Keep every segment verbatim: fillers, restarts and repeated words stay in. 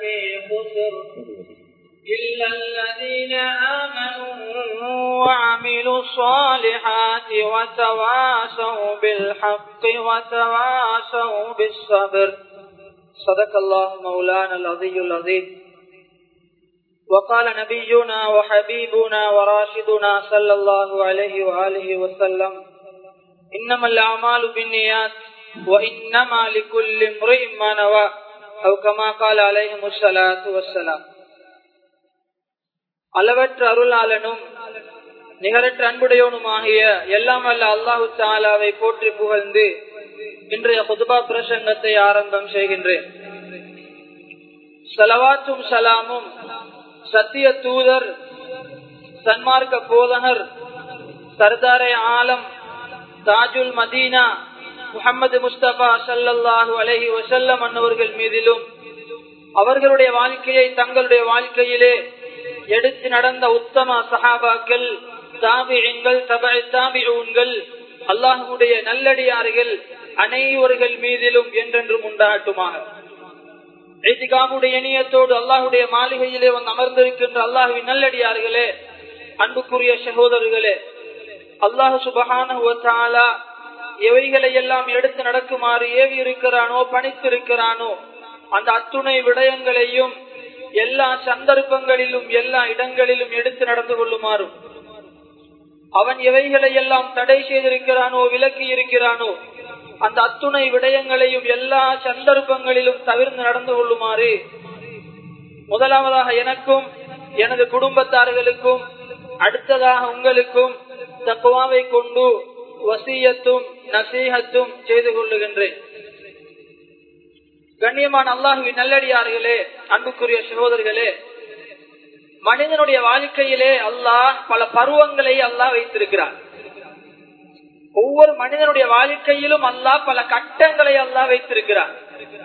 لفي خسر إلا الذين آمنوا وعملوا الصالحات وتواصوا بالحق وتواصوا بالصبر. صدق الله مولانا العظيم العظيم. وقال نبينا وحبيبنا وراشدنا صلى الله عليه وآله وسلم: إنما الأعمال بالنيات وإنما لكل امرئ ما نوى أو كما قال عليه الصلاة والسلام. அளவற்ற அருளாளனும் நிகரற்ற அன்புடையவனுமாகிய எல்லாம் வல்ல அல்லாஹு தஆலாவை போற்றி புகழ்ந்து இன்றைய குதுபா பிரசங்கத்தை ஆரம்பம் செய்கின்றேன். ஸலவாத்தும் ஸலாமும் சத்திய தூதர் சன்மார்க்க போதகர் சர்தாரே ஆலம் தாஜுல் மதீனா முஹம்மது முஸ்தபா ஸல்லல்லாஹு அலைஹி வஸல்லம் அன்னவர்கள் மீதிலும் அவர்களுடைய வாழ்க்கையை தங்களுடைய வாழ்க்கையிலே எடுத்து நடந்த உத்தம சஹாபாக்கள், தாபிஈன்கள், தபஅ தாபிஊன்கள், அல்லாஹ்வுடைய நல்லடியார்கள் அனைவர்கள் மீதிலும் என்றென்றும் உண்டாகட்டுமாக. இத்திகாஃபுடைய நியத்தோடு அல்லாஹ்வுடைய மாளிகையிலே வந்து அமர்ந்திருக்கின்ற அல்லாஹ்வின் நல்லடியார்களே, அன்புக்குரிய சகோதரர்களே, அல்லாஹ் சுப்ஹானஹு வ தஆலா எவைகளை எல்லாம் எடுத்து நடக்குமாறு ஏவி இருக்கிறானோ, பணித்திருக்கிறானோ அந்த அத்துணை விடயங்களையும் எல்லா சந்தர்ப்பங்களிலும் எல்லா இடங்களிலும் எடுத்து நடந்து கொள்ளுமாறும், அவன் எவைகளை எல்லாம் தடை செய்திருக்கிறானோ, விலக்கி இருக்கிறானோ அந்த அத்துணை விடயங்களையும் எல்லா சந்தர்ப்பங்களிலும் தவிர்த்து நடந்து கொள்ளுமாறு முதலாவதாக எனக்கும் எனது குடும்பத்தார்களுக்கும் அடுத்ததாக உங்களுக்கும் தக்வாவை கொண்டு வசியத்தும் நசீஹத்தும் செய்து கொள்ளுகின்றேன். கண்ணியமான அல்லாஹ்வின் நல்லடியார்களே, அன்புக்குரிய சகோதரர்களே, மனிதனுடைய வாழ்க்கையிலே அல்லாஹ் பல பருவங்களை அல்லாஹ் வைத்திருக்கிறார். ஒவ்வொரு மனிதனுடைய வாழ்க்கையிலும் அல்லாஹ் பல கட்டங்களை அல்லாஹ் வைத்திருக்கிறார்.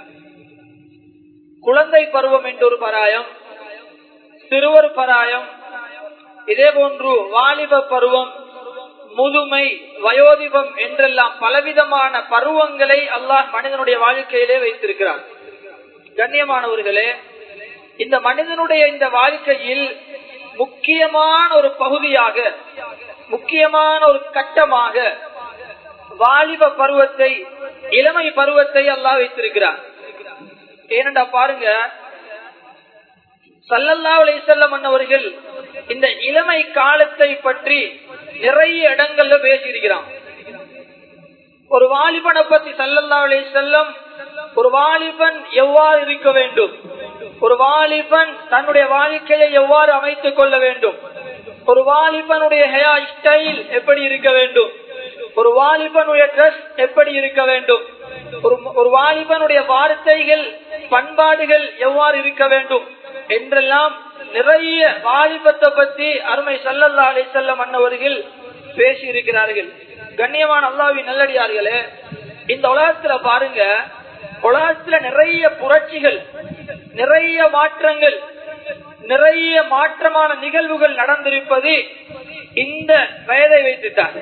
குழந்தை பருவம் என்றொரு பராயம், சிறுவர் பராயம், இதே போன்று வாலிப பருவம், முதுமை, வயோதிபம் என்றெல்லாம் பலவிதமான பருவங்களை அல்லாஹ் மனிதனுடைய வாழ்க்கையிலே வைத்திருக்கிறார். கண்ணியமானவர்களே, இந்த மனிதனுடைய இந்த வாழ்க்கையில் முக்கியமான ஒரு பகுதியாக, முக்கியமான ஒரு கட்டமாக வாலிப பருவத்தை, இளமை பருவத்தை அல்லாஹ் வைத்திருக்கிறார். ஏனென்றா பாருங்க, ஸல்லல்லாஹு அலைஹி வஸல்லம் அன்னவர்கள் இந்த இளமை காலத்தை பற்றி நிறைய இடங்கள்ல பேசியிருக்கிறான். ஒரு வாலிபனை பத்தி ஸல்லல்லாஹு அலைஹி வஸல்லம், ஒரு வாலிபன் எவ்வாறு இருக்க வேண்டும், ஒரு வாலிபன் தன்னுடைய வாழ்க்கையை எவ்வாறு அமைத்துக் கொள்ள வேண்டும், ஒரு வாலிபனுடைய ஹேர் ஸ்டைல் எப்படி இருக்க வேண்டும், ஒரு வாலிபனுடைய டிரஸ் எப்படி இருக்க வேண்டும், ஒரு வாலிபனுடைய வார்த்தைகள் பண்பாடுகள் எவ்வாறு இருக்க வேண்டும் என்றெல்லாம் நிறைய வாலிபத்தை பத்தி அருமை ஸல்லல்லாஹு அலைஹி வஸல்லம் அன்னவர்கள் பேசி இருக்கிறார்கள். கண்ணியமான அல்லாஹ்வின் நல்லடியார்களே, இந்த உலகத்துல பாருங்க, உலகத்துல நிறைய புரட்சிகள், நிறைய மாற்றங்கள், நிறைய மாற்றமான நிகழ்வுகள் நடந்திருப்பது இந்த வயதை வைத்துத்தான்,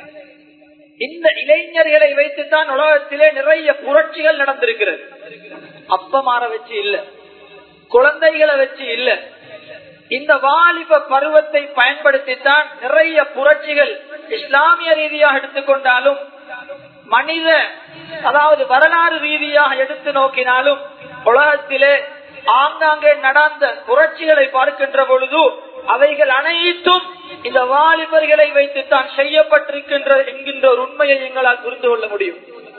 இந்த இளைஞர்களை வைத்துத்தான் உலகத்திலே நிறைய புரட்சிகள் நடந்திருக்கிறது. அப்ப மாற வச்சு இல்ல, குழந்தைகளை வச்சு இல்ல, இந்த வாலிப பருவத்தை பயன்படுத்தித்தான் நிறைய புரட்சிகள் இஸ்லாமிய ரீதியாக எடுத்துக்கொண்டாலும், மனித அதாவது வரலாறு ரீதியாக எடுத்து நோக்கினாலும் உலகத்திலே ஆங்காங்கே நடந்த புரட்சிகளை பார்க்கின்ற பொழுது அவைகள் அனைத்தும் இந்த வாலிபர்களை வைத்துத்தான் செய்யப்பட்டிருக்கின்ற என்கின்ற ஒரு உண்மையை எங்களால் புரிந்து கொள்ள முடியும்.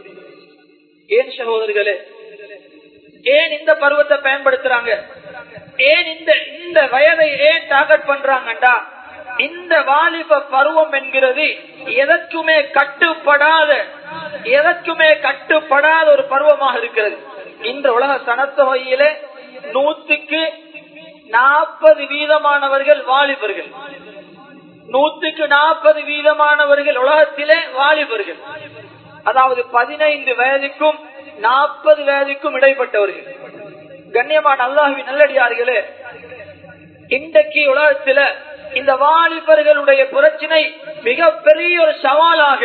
ஏன் சகோதரர்களே, ஏன் இந்த பருவத்தை பயன்படுத்துறாங்க, ஏன் இந்த இந்த வயதை ஏன் டார்கெட் பண்றாங்கடா, இந்த வாலிப பருவம் என்கிறது எதற்குமே கட்டுப்படாத எதற்குமே கட்டுப்படாத ஒரு பருவமாக இருக்கிறது. இந்த உலக சனத்தொகையிலே நூற்றுக்கு நாற்பது வீதமானவர்கள் வாலிபர்கள், நூற்றுக்கு நாற்பது வீதமானவர்கள் உலகத்திலே வாலிபர்கள், அதாவது பதினைந்து வயதுக்கும் நாற்பது வயதுக்கும் இடைப்பட்டவர்கள். கண்ணியமான அல்லாஹ்வின் நல்லடியார்களே, இன்றைக்கு உலகத்துல இந்த வாலிபர்களுடைய பிரச்சனை மிக பெரிய ஒரு சவாலாக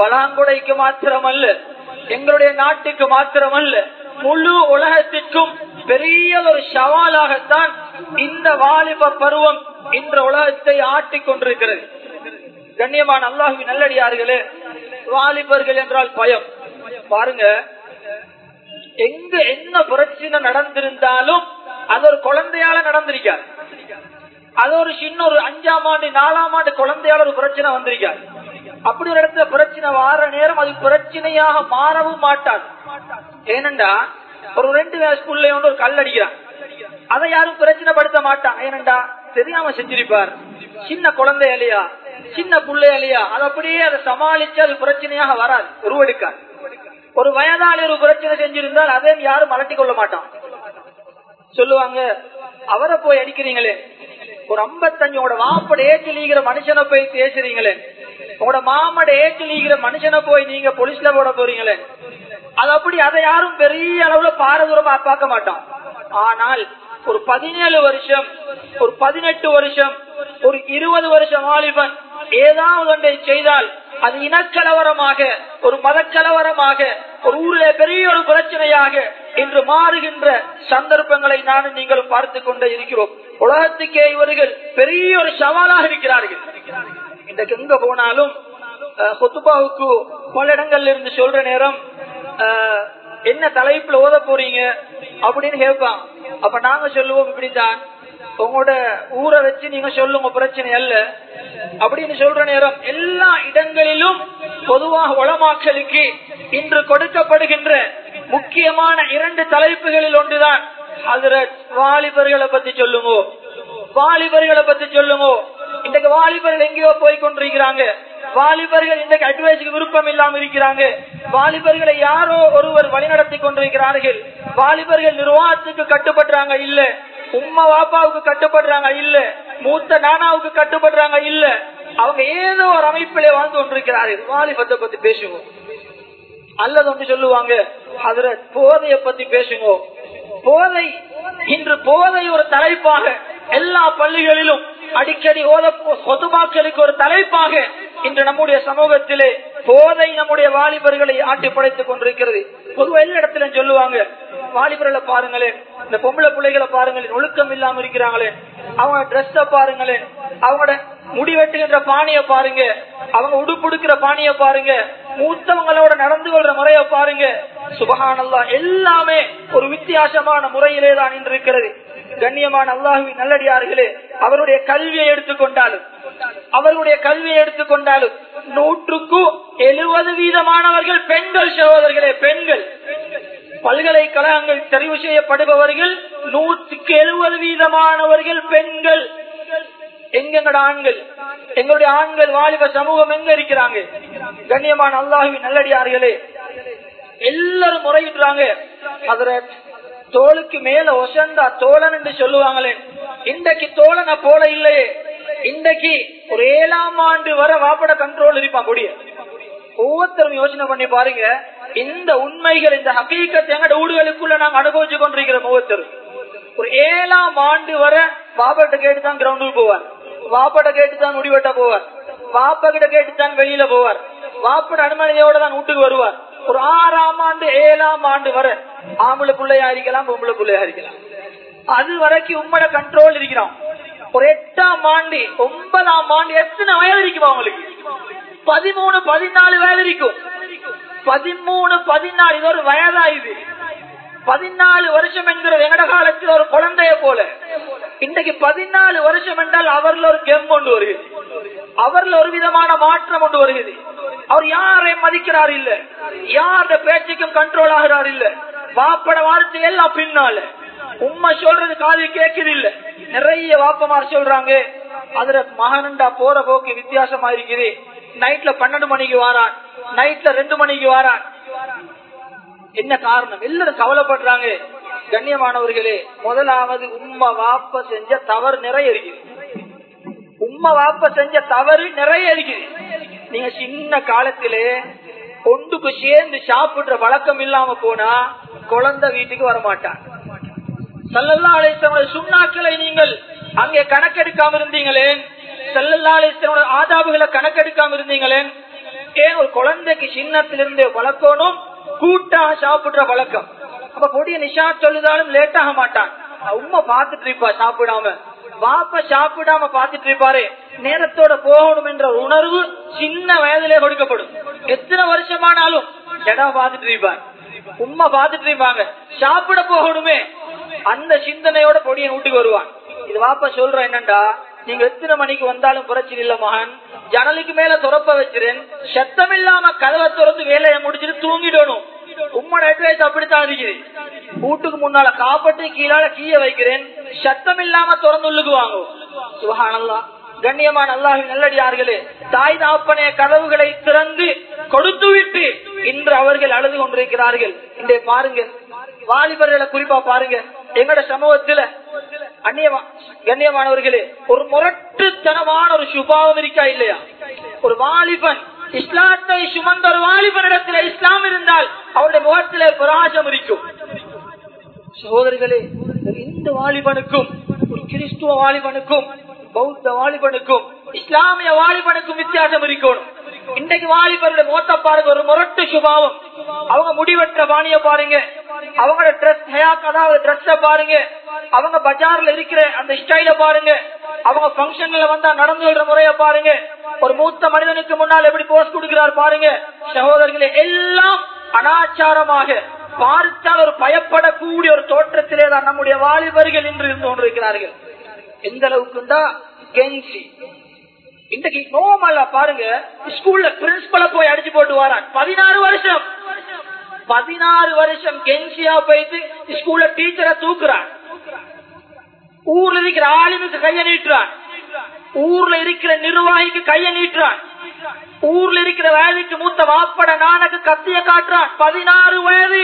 பலாங்குடைக்கு மாத்திரமல்ல, எங்களுடைய நாட்டுக்கு மாத்திரமல்ல, முழு உலகத்திற்கும் பெரிய ஒரு சவாலாகத்தான் இந்த வாலிப பருவம் இன்ற உலகத்தை ஆட்டிக் கொண்டிருக்கிறது. கண்ணியமான அல்லாஹ்வின் நல்லடியார்களே, வாலிபர்கள் என்றால் பயம். பாருங்க, எங்க என்ன பிரச்சனை நடந்திருந்தாலும் அது ஒரு குழந்தையால நடந்திருக்காது. அது ஒரு சின்ன ஒரு அஞ்சாம் ஆண்டு நாலாம் ஆண்டு குழந்தையால ஒரு பிரச்சனை வந்திருக்காது. அப்படி ஒரு இடத்துல பிரச்சனை வார நேரம் அது பிரச்சனையாக மாறவும் மாட்டாது. ஏனென்றா ஒரு ரெண்டு வயசுக்குள்ளே ஒரு கல் அடிக்கிறான், அதை யாரும் பிரச்சனை படுத்த மாட்டாங்க. ஏனென்றா தெரியாம செஞ்சிருப்பார், சின்ன குழந்தை இல்லையா, சின்ன பிள்ளை இல்லையா, அது அப்படியே அதை சமாளிச்சு அது பிரச்சனையாக வராது, உருவெடுக்காது. ஒரு வயதாளி ஒரு பிரச்சனை செஞ்சிருந்தால் அதை யாரும் அலட்டிக் கொள்ள மாட்டான். சொல்லுவாங்க, அவரை போய் அடிக்கிறீங்களே, ஒரு ஐம்பத்தஞ்சோட வாப்பட ஏற்றிலிக்கிற மனுஷனை போய் பேசுறீங்களே, உங்களோட மாமட ஏற்றிலிக்கிற மனுஷனை போய் நீங்க போலீஸ்ல போட போறீங்களே, அது அப்படி அதை யாரும் பெரிய அளவுல பாரதூரமா பார்க்க மாட்டான். ஆனால் ஒரு பதினேழு வருஷம், ஒரு பதினெட்டு வருஷம், ஒரு இருபது வருஷம் வாலிபன் ஏதாவது ஒன்றை செய்தால் அது இனக்கலவரமாக, ஒரு மதக்கலவரமாக, ஒரு ஊரிலே பெரிய ஒரு பிரச்சனையாக இன்று மாறுகின்ற சந்தர்ப்பங்களை நானும் நீங்களும் பார்த்து கொண்டே இருக்கிறோம். உலகத்துக்கே இவர்கள் பெரிய ஒரு சவாலாக இருக்கிறார்கள். இன்றைக்கு எங்க போனாலும் குத்துபாவுக்கு பல இடங்கள்ல இருந்து சொல்ற நேரம் என்ன தலைப்புல ஓத போறீங்க அப்படின்னு கேட்பான். அப்ப நாங்க சொல்லுவோம், இப்படித்தான் உங்களோட ஊரை வச்சு நீங்க சொல்லுங்க, பிரச்சனை அல்ல அப்படின்னு சொல்ற நேரம் எல்லா இடங்களிலும் பொதுவாக உலமாக்களுக்கு இன்று கொடுக்கப்படுகின்ற முக்கியமான இரண்டு தலைப்புகளில் ஒன்றுதான் ஹஜ்ரத் வாலிபர்களை பத்தி சொல்லுங்க, வாலிபர்களை பத்தி சொல்லுங்க. இன்றைக்கு வாலிபர்கள் எங்கேயோ போய் கொண்டிருக்கிறாங்க. வாலிபர்கள் இன்றைக்கு அட்வைஸுக்கு விருப்பம் இல்லாம இருக்கிறாங்க. வாலிபர்களை யாரோ ஒருவர் வழிநடத்தி கொண்டிருக்கிறார்கள். வாலிபர்கள் நிர்வாகத்துக்கு கட்டுப்படுறாங்க இல்ல, உம்மா வாப்பாவுக்கு கட்டுப்படுறாங்க இல்ல, மூத்த நானாவுக்கு கட்டுப்படுறாங்க இல்ல, அவங்க ஏதோ ஒரு அமைப்பிலே வாழ்ந்து கொண்டிருக்கிறார்கள். வாலிபத்தை பத்தி பேசுவோம். அல்லது ஒன்று சொல்லுவாங்க, அதுல போதைய பத்தி பேசுங்க. போதை, இன்று போதை ஒரு தலைப்பாக எல்லா பள்ளிகளிலும் அடிக்கடி ஓதுபாக்களுக்கு ஒரு தலைப்பாக இன்று நம்முடைய சமூகத்திலே போதை நம்முடைய வாலிபர்களை ஆட்டி படைத்துக் கொண்டிருக்கிறது. பொதுவாக எல்லா இடத்துல சொல்லுவாங்க, வாலிபர்களை பாருங்களேன், இந்த பொம்பளை பிள்ளைகளை பாருங்களேன், ஒழுக்கம் இல்லாம இருக்கிறாங்களே, அவங்க டிரெஸ்ஸ பாருங்களேன், அவங்களோட முடி வெட்டுகின்ற பாணியை பாருங்க, அவங்க உடுப்புடுக்கிற பாணியை பாருங்க, மூத்தவங்களோட நடந்து கொள்ற முறையை பாருங்க. சுபஹானல்லாஹ், எல்லாமே ஒரு வித்தியாசமான முறையிலே தான் இன்று இருக்கிறது. கண்ணியமான அல்லாஹ்வின் நல்லடியார்களே, அவருடைய கல்வியை எடுத்துக்கொண்டாலும் அவருடைய கல்வியை எடுத்துக்கொண்டாலும் நூற்றுக்கு எழுபது வீதமானவர்கள் பெண்கள். சகோதரர்களே, பெண்கள் பல்கலைக்கழகங்கள் தெரிவு செய்யப்படுபவர்கள் நூற்றுக்கு எழுபது வீதமானவர்கள் பெண்கள். எங்கெங்கட ஆண்கள், எங்களுடைய ஆண்கள் வாலிப சமூகம் எங்க இருக்கிறாங்க? கண்ணியமான அல்லாஹ்வின் நல்லடியார்களே, எல்லாரும் முறையிடுறாங்க, ஹஜ்ரத் தோளுக்கு மேல ஒசந்தா தோழன் என்று சொல்லுவாங்களே, இன்றைக்கு தோழனை போல இல்லையே. இன்றைக்கு ஒரு ஏழாம் ஆண்டு வர வாப்பட கண்ட்ரோல் இருப்பான் கொடிய. ஒவ்வொருத்தரும் யோசனை பண்ணி பாருங்க, இந்த உண்மைகள், இந்த ஹகீகத் எங்கட ஊடுகளுக்குள்ள நாங்க அனுபவிச்சு கொண்டிருக்கிறோம். ஒவ்வொருத்தரும் ஒரு ஏழாம் ஆண்டு வர வாப்பட்ட கேட்டுதான் கிரவுண்டுக்கு போவார், வாப்பட கேட்டுதான் முடிவெட்ட போவார், வாப்ப கிட்ட கேட்டுதான் வெளியில போவார், வாப்பட அனுமதியோட தான் வீட்டுக்கு வருவார். ஒரு ஆறாம் ஆண்டு ஏழாம் ஆண்டு வர ஆம்பளை பிள்ளையா இருக்கலாம், பொம்பளை பிள்ளையா இருக்கலாம், அது வரைக்கும் உம்மட கண்ட்ரோல் இருக்கிறோம். ஒரு எட்டாம் ஆண்டு ஒன்பதாம் ஆண்டு எத்தனை வயது இருக்குமா அவங்களுக்கு? பதிமூணு பதினாலு வயது இருக்கும். பதிமூணு பதினாலு இது ஒரு வயதா? இது பதினாலு வருஷம் என்கிறது எங்கட காலத்தில் ஒரு குழந்தைய போல. இன்றைக்கு பதினாலு வருஷம் என்றால் அவர்ல ஒரு கெம் கொண்டு வருகிறது, அவர்ல ஒரு விதமான மாற்றம் கொண்டு வருகிறது. அவர் யாரையும் மதிக்கிறார் இல்ல, யாரோட பேச்சுக்கும் கண்ட்ரோல் ஆகிறார் இல்ல, வாப்பட வார்த்தை எல்லாம் பின்னால, உண்மை சொல்றது காது கேட்குது இல்ல. நிறைய வாப்பமார் சொல்றாங்க, அதுல மகனண்டா போற போக்கு வித்தியாசமா இருக்குது, நைட்ல பன்னெண்டு மணிக்கு வாரான், நைட்ல ரெண்டு மணிக்கு வாரான். என்ன காரணம்? எல்லாரும் கவலைப்படுறாங்க. கண்ணியமானவர்களே, முதலாவது உம்மா வாப்ப செஞ்ச தவறு நிறைய இருக்குது. உம்மா வாப்ப செஞ்ச தவறு நிறைய இருக்குது. நீங்க சின்ன காலத்திலே ஒன்றுக்கு சேர்ந்து சாப்பிடுற வழக்கம் இல்லாம போனா குழந்தை வீட்டுக்கு வரமாட்டான். ஸல்லல்லாஹு அலைஹி வஸல்லம் சுன்னாக்களை நீங்கள் அங்கே கணக்கெடுக்காம இருந்தீங்களே, ஸல்லல்லாஹு அலைஹி வஸல்லம் ஆதாபுகளை கணக்கெடுக்காம இருந்தீங்களே. ஏன் ஒரு குழந்தைக்கு சின்னத்திலிருந்தே வளர்க்கணும் கூட்டா சாப்பிடுற வழக்கம்? அப்ப பொடிய நிஷாத் சொல்லுதாலும் லேட் ஆக மாட்டான். உம்மா பாத்துட்டு இருப்பா சாப்பிடாம, பாப்பா சாப்பிடாம பாத்துட்டு இருப்பாரு. நேரத்தோட போகணும் என்ற உணர்வு சின்ன வயதிலே கொடுக்கப்படும். எத்தனை வருஷமானாலும் ஜடா பாத்துட்டு இருப்பார், உம்மா பாத்துட்டு இருப்பாங்க, சாப்பிட போகணுமே அந்த சிந்தனையோட பொடியன் வீட்டுக்கு வருவான். இது வாப்பா சொல்ற என்னண்டா, நீங்க எத்தனை மணிக்கு வந்தாலும் பிரச்சனை இல்ல மகன், ஜனலுக்கு மேல துறப்ப வச்சிருன், சத்தம் இல்லாம கதவை திறந்து வேலையை முடிச்சுட்டு தூங்கிடணும். உம்மோட அட்வைஸ் அப்படித்தான் இருக்குது. வீட்டுக்கு முன்னால காப்பட்டு கீழால கீழே வைக்கிறேன், சத்தம் இல்லாம திறந்து உள்ளுக்கு வாங்கும். சுப்ஹானல்லாஹ். கண்ணியமான அல்லாஹ்வின் நல்லடியார்களே, தாய் தாப்பனைய கதவுகளை திறந்து கொடுத்து விட்டு இன்று அவர்கள் அழுது கொண்டிருக்கிறார்கள். இன்றைய பாருங்க, வாலிபர்களை குறிப்பா பாருங்க, எங்கட சமூகத்துல அந்நியமா கண்ணியமானவர்களே ஒரு முரட்டுத்தனமான ஒரு சுபாவம் இருக்கா இல்லையா? ஒரு வாலிபன் இஸ்லாத்தை சுமந்த ஒரு வாலிபனிடத்தில் இஸ்லாம் இருந்தால் அவருடைய முகத்திலே பிரகாசம் இருக்கும். சகோதரர்களே, இந்த வாலிபனுக்கும் ஒரு கிறிஸ்துவ வாலிபனுக்கும் பௌத்த வாலிபனுக்கும் இஸ்லாமிய வாலிபனுக்கும் வித்தியாசம் இருக்கணும். இன்றைக்கு வாலிபருடைய முகத்தை பாருங்க, ஒரு முரட்டு சுபாவம். அவங்க முடிவெற்ற பாணிய பாருங்க, அவங்களோட ட்ரெஸ் அதாவது ட்ரெஸ்ஸ பாருங்க, அவங்க பஜார்ல இருக்கிற அந்த ஸ்டைல பாருங்க, அவங்க பங்கன்ல வந்தா நடந்து கொள்ற முறைய பாருங்க, ஒரு மூத்த மனிதனுக்கு முன்னால் எப்படி போஸ்ட் கொடுக்கிறார் பாருங்க. சகோதரர்களே, எல்லாம் அனாச்சாரமாக பார்த்தால் ஒரு பயப்படக்கூடிய ஒரு தோற்றத்திலே தான் நம்முடைய வாலிபர்கள் இன்று இருந்து கொண்டிருக்கிறார்கள். எந்த அளவுக்குண்டா கெஞ்சி இன்றைக்கு நோமல்ல பாருங்க, ஸ்கூல்ல பிரின்சிபல போய் அடிச்சு போட்டு வரான். பதினாறு வருஷம் பதினாறு வருஷம் கெஞ்சியா போயிட்டு ஸ்கூல்ல டீச்சரை தூக்குறான். ஊர்ல இருக்கிற ஆளுமைக்கு கைய நீட்டுறான், ஊர்ல இருக்கிற நிர்வாகிக்கு கைய நீட்டுறான், ஊர்ல இருக்கிற வயதுக்கு மூத்த வாப்பட நானக்கு கத்திய காட்டுறான். பதினாறு வயது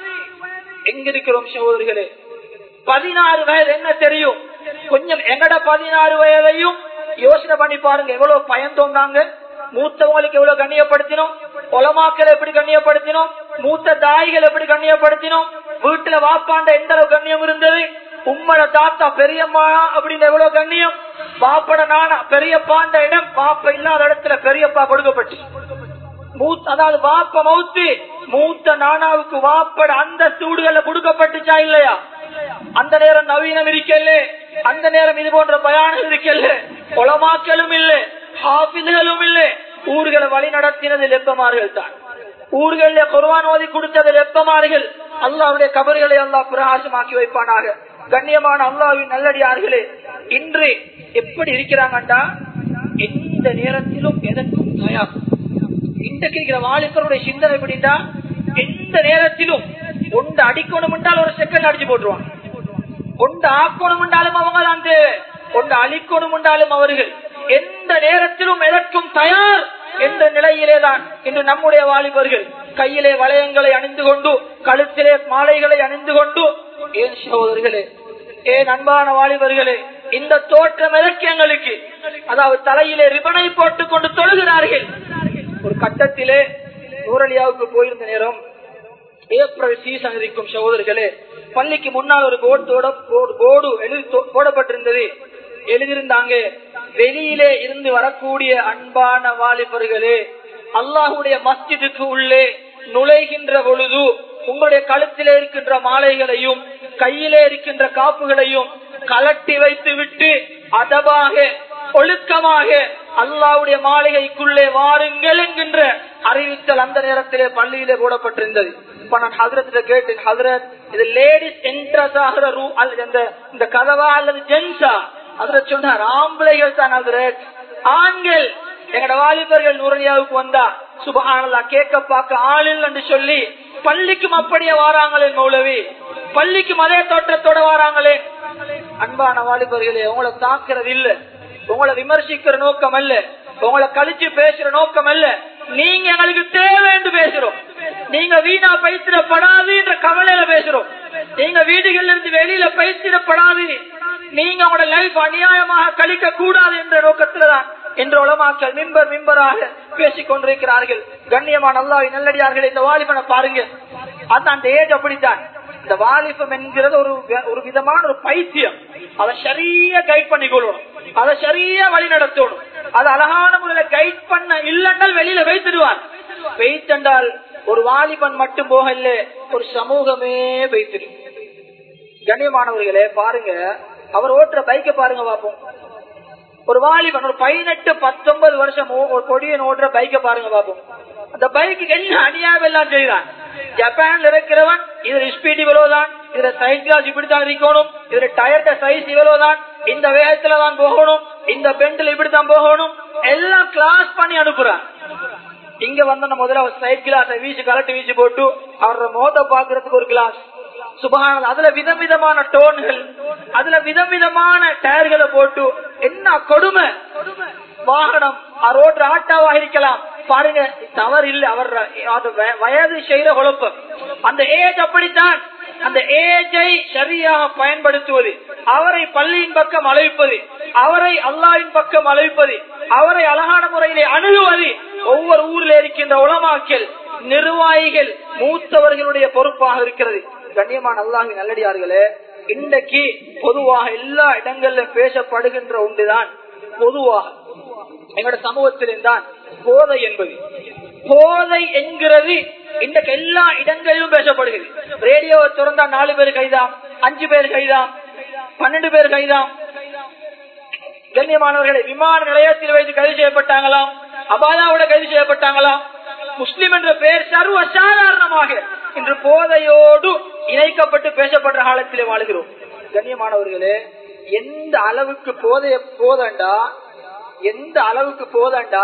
எங்க இருக்கிறோம் சகோதரிகளே? பதினாறு வயது என்ன தெரியும்? கொஞ்சம் எங்கட பதினாறு வயதையும் யோசனை பண்ணி பாருங்க. எவ்வளவு பயந்தோம் நாங்க, மூத்தவங்களுக்கு எவ்வளவு கண்ணியப்படுத்தினோம், உலமாக்களை எப்படி கண்ணியப்படுத்தினோம், மூத்த தாய்கள் எப்படி கண்ணியப்படுத்தினோம், வீட்டுல வாப்பாண்ட எந்த அளவு கண்ணியம் இருந்தது, உம்மட தாத்தா பெரியம்மா அப்படின்னு எவ்வளவு கண்ணியம், பாப்பட நானா பெரியப்பாண்ட இடம் பாப்ப இல்லாத இடத்துல பெரியப்பா கொடுக்கப்பட்டு மூத்த அதாவது வாப்ப மௌத்து மூத்த நானாவுக்கு வாப்பட அந்த சூடுகளை கொடுக்கப்பட்டுச்சா இல்லையா? அந்த நேரம் நவீனம் இருக்கல்ல, அந்த நேரம் இது போன்ற பயானம் இருக்கல்ல, உலமாக்களும் இல்லை, ஹாஃபிஸ்களும் இல்லை. ஊர்களை வழி நடத்தினது லெப்பமார்கள் தான். ஊர்களிலே குர்ஆன் ஓதி கொடுத்தது லெப்பமார்கள். அல்லாஹ்வுடைய கபர்களை அல்லாஹ் பிரகாசமாக்கி வைப்பானாக. கண்ணியமான அல்லாஹ்வின் நல்லடியார்களே, இன்று எப்படி இருக்கிறாங்கண்டா எந்த நேரத்திலும் எதற்கும் தயார். இன்றைக்கு இருக்கிற வாலிபருடைய சிந்தனை எப்படின்னா, எந்த நேரத்திலும் ஒன்று அடிக்கணும் என்றால் ஒரு செகண்ட் அடிச்சு போட்டுருவாங்க, ஒன்று ஆக்கணும் என்றாலும் அவங்க தான் தேவை, ஒன்று அழிக்கணும் என்றாலும் அவர்கள். எந்த நேரத்திலும் எதற்கும் தயார் என்ற நிலையிலேதான் இன்று நம்முடைய வாலிபர்கள் கையிலே வளையங்களை அணிந்து கொண்டு கழுத்திலே மாலைகளை அணிந்து கொண்டு. ஏன் சகோதரர்களே, ஏன் அன்பான வாலிபர்களே, இந்த தோற்றம் எதற்கு எங்களுக்கு? அதாவது தலையிலே ரிபனை போட்டுக் கொண்டு தொழுகிறார்கள். ஒரு கட்டத்திலே நூரலியாவுக்கு போயிருந்த நேரம் ஏப்ரல் சீசன் இருக்கும் சகோதரர்களே, பள்ளிக்கு முன்னால் ஒரு போர்டோட போர்டு எழுதி போடப்பட்டிருந்தது. எழுதியிருந்தாங்க, வெளியிலே இருந்து வரக்கூடிய அன்பான வாலிபர்களே, அல்லாஹுடைய மஸ்ஜிதுக்கு உள்ளே நுழைகின்ற பொழுது உங்களுடைய கழுத்திலே இருக்கின்ற மாலைகளையும் கையிலே இருக்கின்ற காப்புகளையும் கலட்டி வைத்து விட்டு அதபாக ஒழுக்கமாக அல்லாஹ்வுடைய மாளிகைக்குள்ளே வாருங்கள் என்கின்ற அறிவித்தல் அந்த நேரத்திலே பள்ளியிலே போடப்பட்டிருந்தது. இப்ப நான் ஹதரத்திட்ட கேட்டேன், ஹதரத் இது லேடிஸ் என்ட்ரஸ் ஆகிற ரூ அல்லது இந்த கதவா அல்லது ஜென்ஸா? ஹதரத் சொன்னார், ஆம்பளைகள் தான் ஹதரத், ஆண்கள். எங்கட வாலிபர்கள் நூரலியாவுக்கு வந்தா சுப்ஹானல்லாஹ் கேட்க பார்க்க ஆளில் என்று சொல்லி பள்ளிக்கும் அப்படியே வாராங்களே மௌலவி, பள்ளிக்கும் அதே தோற்றத்தோட வாராங்களே. அன்பான வாலிபர்களே, உங்களை தாக்குறது இல்ல, உங்களை விமர்சிக்கிற நோக்கம் அல்ல, உங்களை கழிச்சு பேசுற நோக்கம் அல்ல. நீங்க எங்களுக்கு தேவை என்று பேசுறோம், நீங்க வீணா பைத்திடப்படாது என்ற கவலையில பேசுறோம். நீங்க வீடுகள்ல இருந்து வெளியில பைத்திடப்படாது, நீங்க உங்களோட லைஃப் அநியாயமாக கழிக்க கூடாது என்ற நோக்கத்துலதான் என்ற உலமாக்கள் மிம்பர் மிம்பராக பேசிக் கொண்டிருக்கிறார்கள். கண்ணியமான அல்லாஹ்வின் நல்லடியார்களே, இந்த வாலிபனை பாருங்க, அது அந்த ஏஜ் அப்படித்தான். இந்த வாலிபம் என்கிறது ஒரு ஒரு விதமான ஒரு பைத்தியம். அதை சரியா கைட் பண்ணிக்கொள்ளணும், அதை சரியா வழி நடத்தணும். அது அழகான முறையில கைட் பண்ண இல்லைன்றால் வெளியில வைத்துடுவார். வைத்தென்றால் ஒரு வாலிபன் மட்டும் போகல, ஒரு சமூகமே வைத்திருக்கு. கண்ணியமானவர்களே பாருங்க, அவர் ஓட்டுற பைக்கை பாருங்க பாப்போம். ஒரு வாலிபன் ஒரு பதினெட்டு பத்தொன்பது வருஷம் ஒரு கொடியன் ஓட்டுற பைக்கை பாருங்க பாப்போம். அந்த பைக்கு என்ன அநியாயம் எல்லாம் செய்யறான். ஜப்பான்ல இருக்கிறவன் இதுல ஸ்பீட் இவ்வளவுதான், இதுல சைஸ் கிளாஸ் இப்படித்தான் இருக்கணும், இதுல டயர்ட சைஸ் இவ்வளவுதான், இந்த வேகத்துல தான் போகணும், இந்த பெண்ட்ல இப்படித்தான் போகணும், எல்லாம் கிளாஸ் பண்ணி அனுப்புறான். இங்க வந்த முதல்ல அவர் சைட் கிளாஸ் வீச்சு கலட்டு வீச்சு போட்டு அவரோட முகத்தை பாக்குறதுக்கு ஒரு கிளாஸ் சுபஹானல்லாஹ், அதுல விதவிதமான டோன்கள், அதுல விதவிதமான டயர்களை போட்டு என்ன கொடுமை. வாகனம் ரோட்ல ஆட்டாவாக இருக்கலாம் பாருங்க, தவறு இல்லை, அவர் வயது செய்யற குழப்பம். அந்த ஏஜ் அப்படித்தான். அந்த ஏஜை சரியாக பயன்படுத்துவது, அவரை பள்ளியின் பக்கம் அழைப்பது, அவரை அல்லாஹ்வின் பக்கம் அழைப்பது, அவரை அழகான முறையிலே அணுகுவது ஒவ்வொரு ஊரில் இருக்கின்ற உலமாக்கள், நிர்வாகிகள், மூத்தவர்களுடைய பொறுப்பாக இருக்கிறது. கண்ணியமான அல்லாஹ்வின் நல்லடியார்களே, இன்றைக்கு பொதுவாக எல்லா இடங்களிலும் பேசப்படுகின்ற ஒன்றுதான், பொதுவாக எங்களோட சமூகத்தில்தான் போதை என்பது. போதை என்கிறது இன்றைக்கு எல்லா இடங்களிலும் பேசப்படுகிறது. ரேடியோவை திறந்தா நாலு பேர் கைதாம், அஞ்சு பேர் கைதாம், பன்னெண்டு பேர் கைதாம். கண்ணியமானவர்களை விமான நிலையத்தில் வைத்து கைது செய்யப்பட்டாங்களாம், அபாயாவோட கைது செய்யப்பட்டாங்களாம். முஸ்லிம் என்ற பெயர் சர்வ சாதாரணமாக இன்று போதையோடு இணைக்கப்பட்டு பேசப்படுற காலத்திலே வாழ்கிறோம். கண்ணியமானவர்களே, எந்த அளவுக்கு போதைய போதண்டா எந்த அளவுக்கு போதண்டா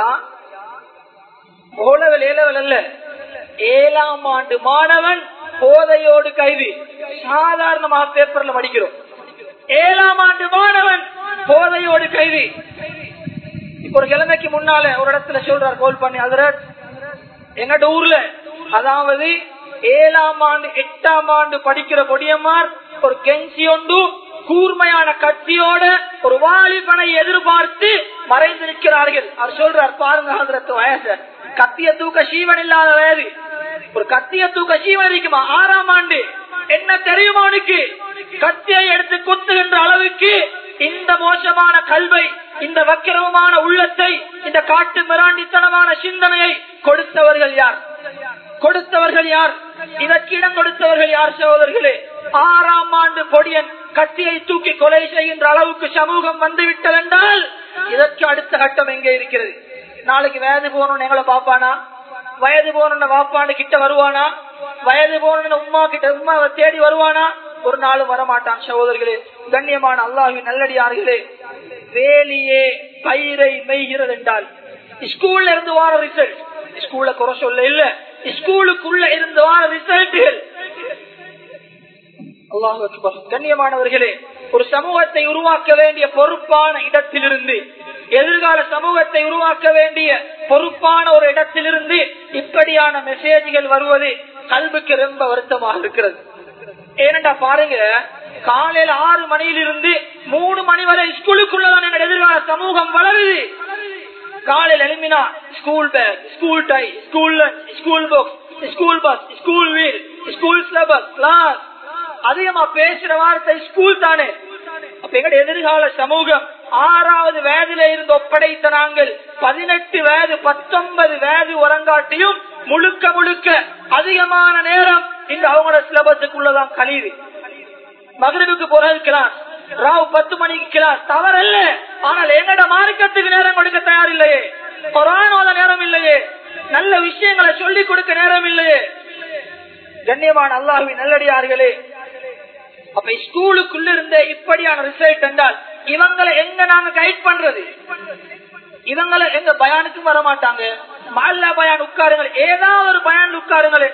ஓலவல் ஏலவல் அல்ல, ஏழாம் ஆண்டு மாணவன் போதையோடு கைது. சாதாரணமாக பேப்பர்ல படிக்கிறோம், ஏழாம் ஆண்டு மாணவன் போதையோடு கைது. ஒரு கிழமைக்கு முன்னால ஒரு இடத்துல சொல்றார் கோல் பண்ணி, அதுல எங்கட ஊர்ல அதாவது ஏழாம் ஆண்டு எட்டாம் ஆண்டு படிக்கிற கொடியம்மார் ஒரு கெஞ்சி ஒன்று கூர்மையான கத்தியோட ஒரு வாலிபனை எதிர்பார்த்து மறைந்திருக்கிறார்கள். அவர் சொல்றார் பாருங்க, வயசு கத்திய தூக்க சீவன் இல்லாத வயது, ஒரு கத்திய தூக்க சீவன் இருக்குமா? ஆறாம் ஆண்டு என்ன தெரியுமா அவனுக்கு? கத்தியை எடுத்து குத்துகின்ற அளவுக்கு இந்த மோசமான கல்வை, இந்த வக்கிரமான உள்ளத்தை, இந்த காட்டு மிராண்டித்தனமான சிந்தனையை கொடுத்தவர்கள் யார்? கொடுத்தவர்கள் யார்? இதற்கு இடம் கொடுத்தவர்கள் யார்? சகோதரர்களே, ஆறாம் ஆண்டு பொடியன் கத்தியை தூக்கி கொலை செய்கின்ற அளவுக்கு சமூகம் வந்துவிட்டது என்றால் இதற்கு அடுத்த கட்டம் எங்கே இருக்கிறது? நாளைக்கு வயது போகணும்னு எங்களை பாப்பானா? வயது போன வாப்பாண்டு கிட்ட வருவானா? வயது போன உமா கிட்ட உமாவை தேடி வருவானா? ஒரு நாளும் வரமாட்டான். சகோதரர்களே, கண்ணியமான அல்லாஹ்வின் நல்லடியார்களே, வேலியே பயிரை மெய்கிறது என்றால் ஸ்கூல்ல இருந்து வார ரிசல்ட், ஸ்கூல்ல குறை சொல்ல இல்ல, ஸ்கூலுக்குள்ள இருந்து வார ரிசல்ட்டுகள். அல்லாஹ் அக்பர். கண்ணியமானவர்களே, ஒரு சமூகத்தை உருவாக்க வேண்டிய பொறுப்பான இடத்திலிருந்து, எதிர்கால சமூகத்தை உருவாக்க வேண்டிய பொறுப்பான ஒரு இடத்திலிருந்து இப்படியான மெசேஜ்கள் வருவது கல்விக்கு ரொம்ப வருத்தமாக இருக்கிறது. ஏனென்றா பாருங்க, காலையில ஆறு மணியிலிருந்து மூணு மணி வரை ஸ்கூலுக்குள்ளதான் எங்க எதிர்கால சமூகம் வளருது. காலையில் எழுப்பினா school bag, school tie, school lunch, school box, school bus, school wheel, school syllabus, class, அதிகமா பேசுற வார்த்தை ஸ்கூல் தானே. அப்ப எங்க எதிர்கால சமூகம் ஆறாவது வயதுல இருந்து ஒப்படைத்த நாங்கள் பதினெட்டு வயது பத்தொன்பது வயது உறங்காட்டியும் முழுக்க முழுக்க அதிகமான நேரம் இந்த அவங்களோட சிலபஸுக்குள்ளதான் கழியுது. மகரிபுக்கு பிறகு கிளாஸ், ராவ் பத்து மணிக்கு கிளாஸ், தவறல்ல. ஆனால் எங்கட மார்க்கத்துக்கு நேரம் கொடுக்க தயார் இல்லையே, கொரோனாத நேரம் இல்லையே, நல்ல விஷயங்களை சொல்லிக் கொடுக்க நேரம் இல்லையே. கண்ணியமான அல்லாஹ்வின் நல்லடியார்களே, அப்ப ஸ்கூலுக்குள்ள இருந்த இப்படியான ரிசல்ட் என்றால் இவங்களை எங்க நாங்க கைட் பண்றது? இவங்களை எங்க பயானுக்கும் வர மாட்டாங்க. மல்லா பயான் உட்காருங்கள், ஏதாவது ஒரு பயான் உட்காருங்களே,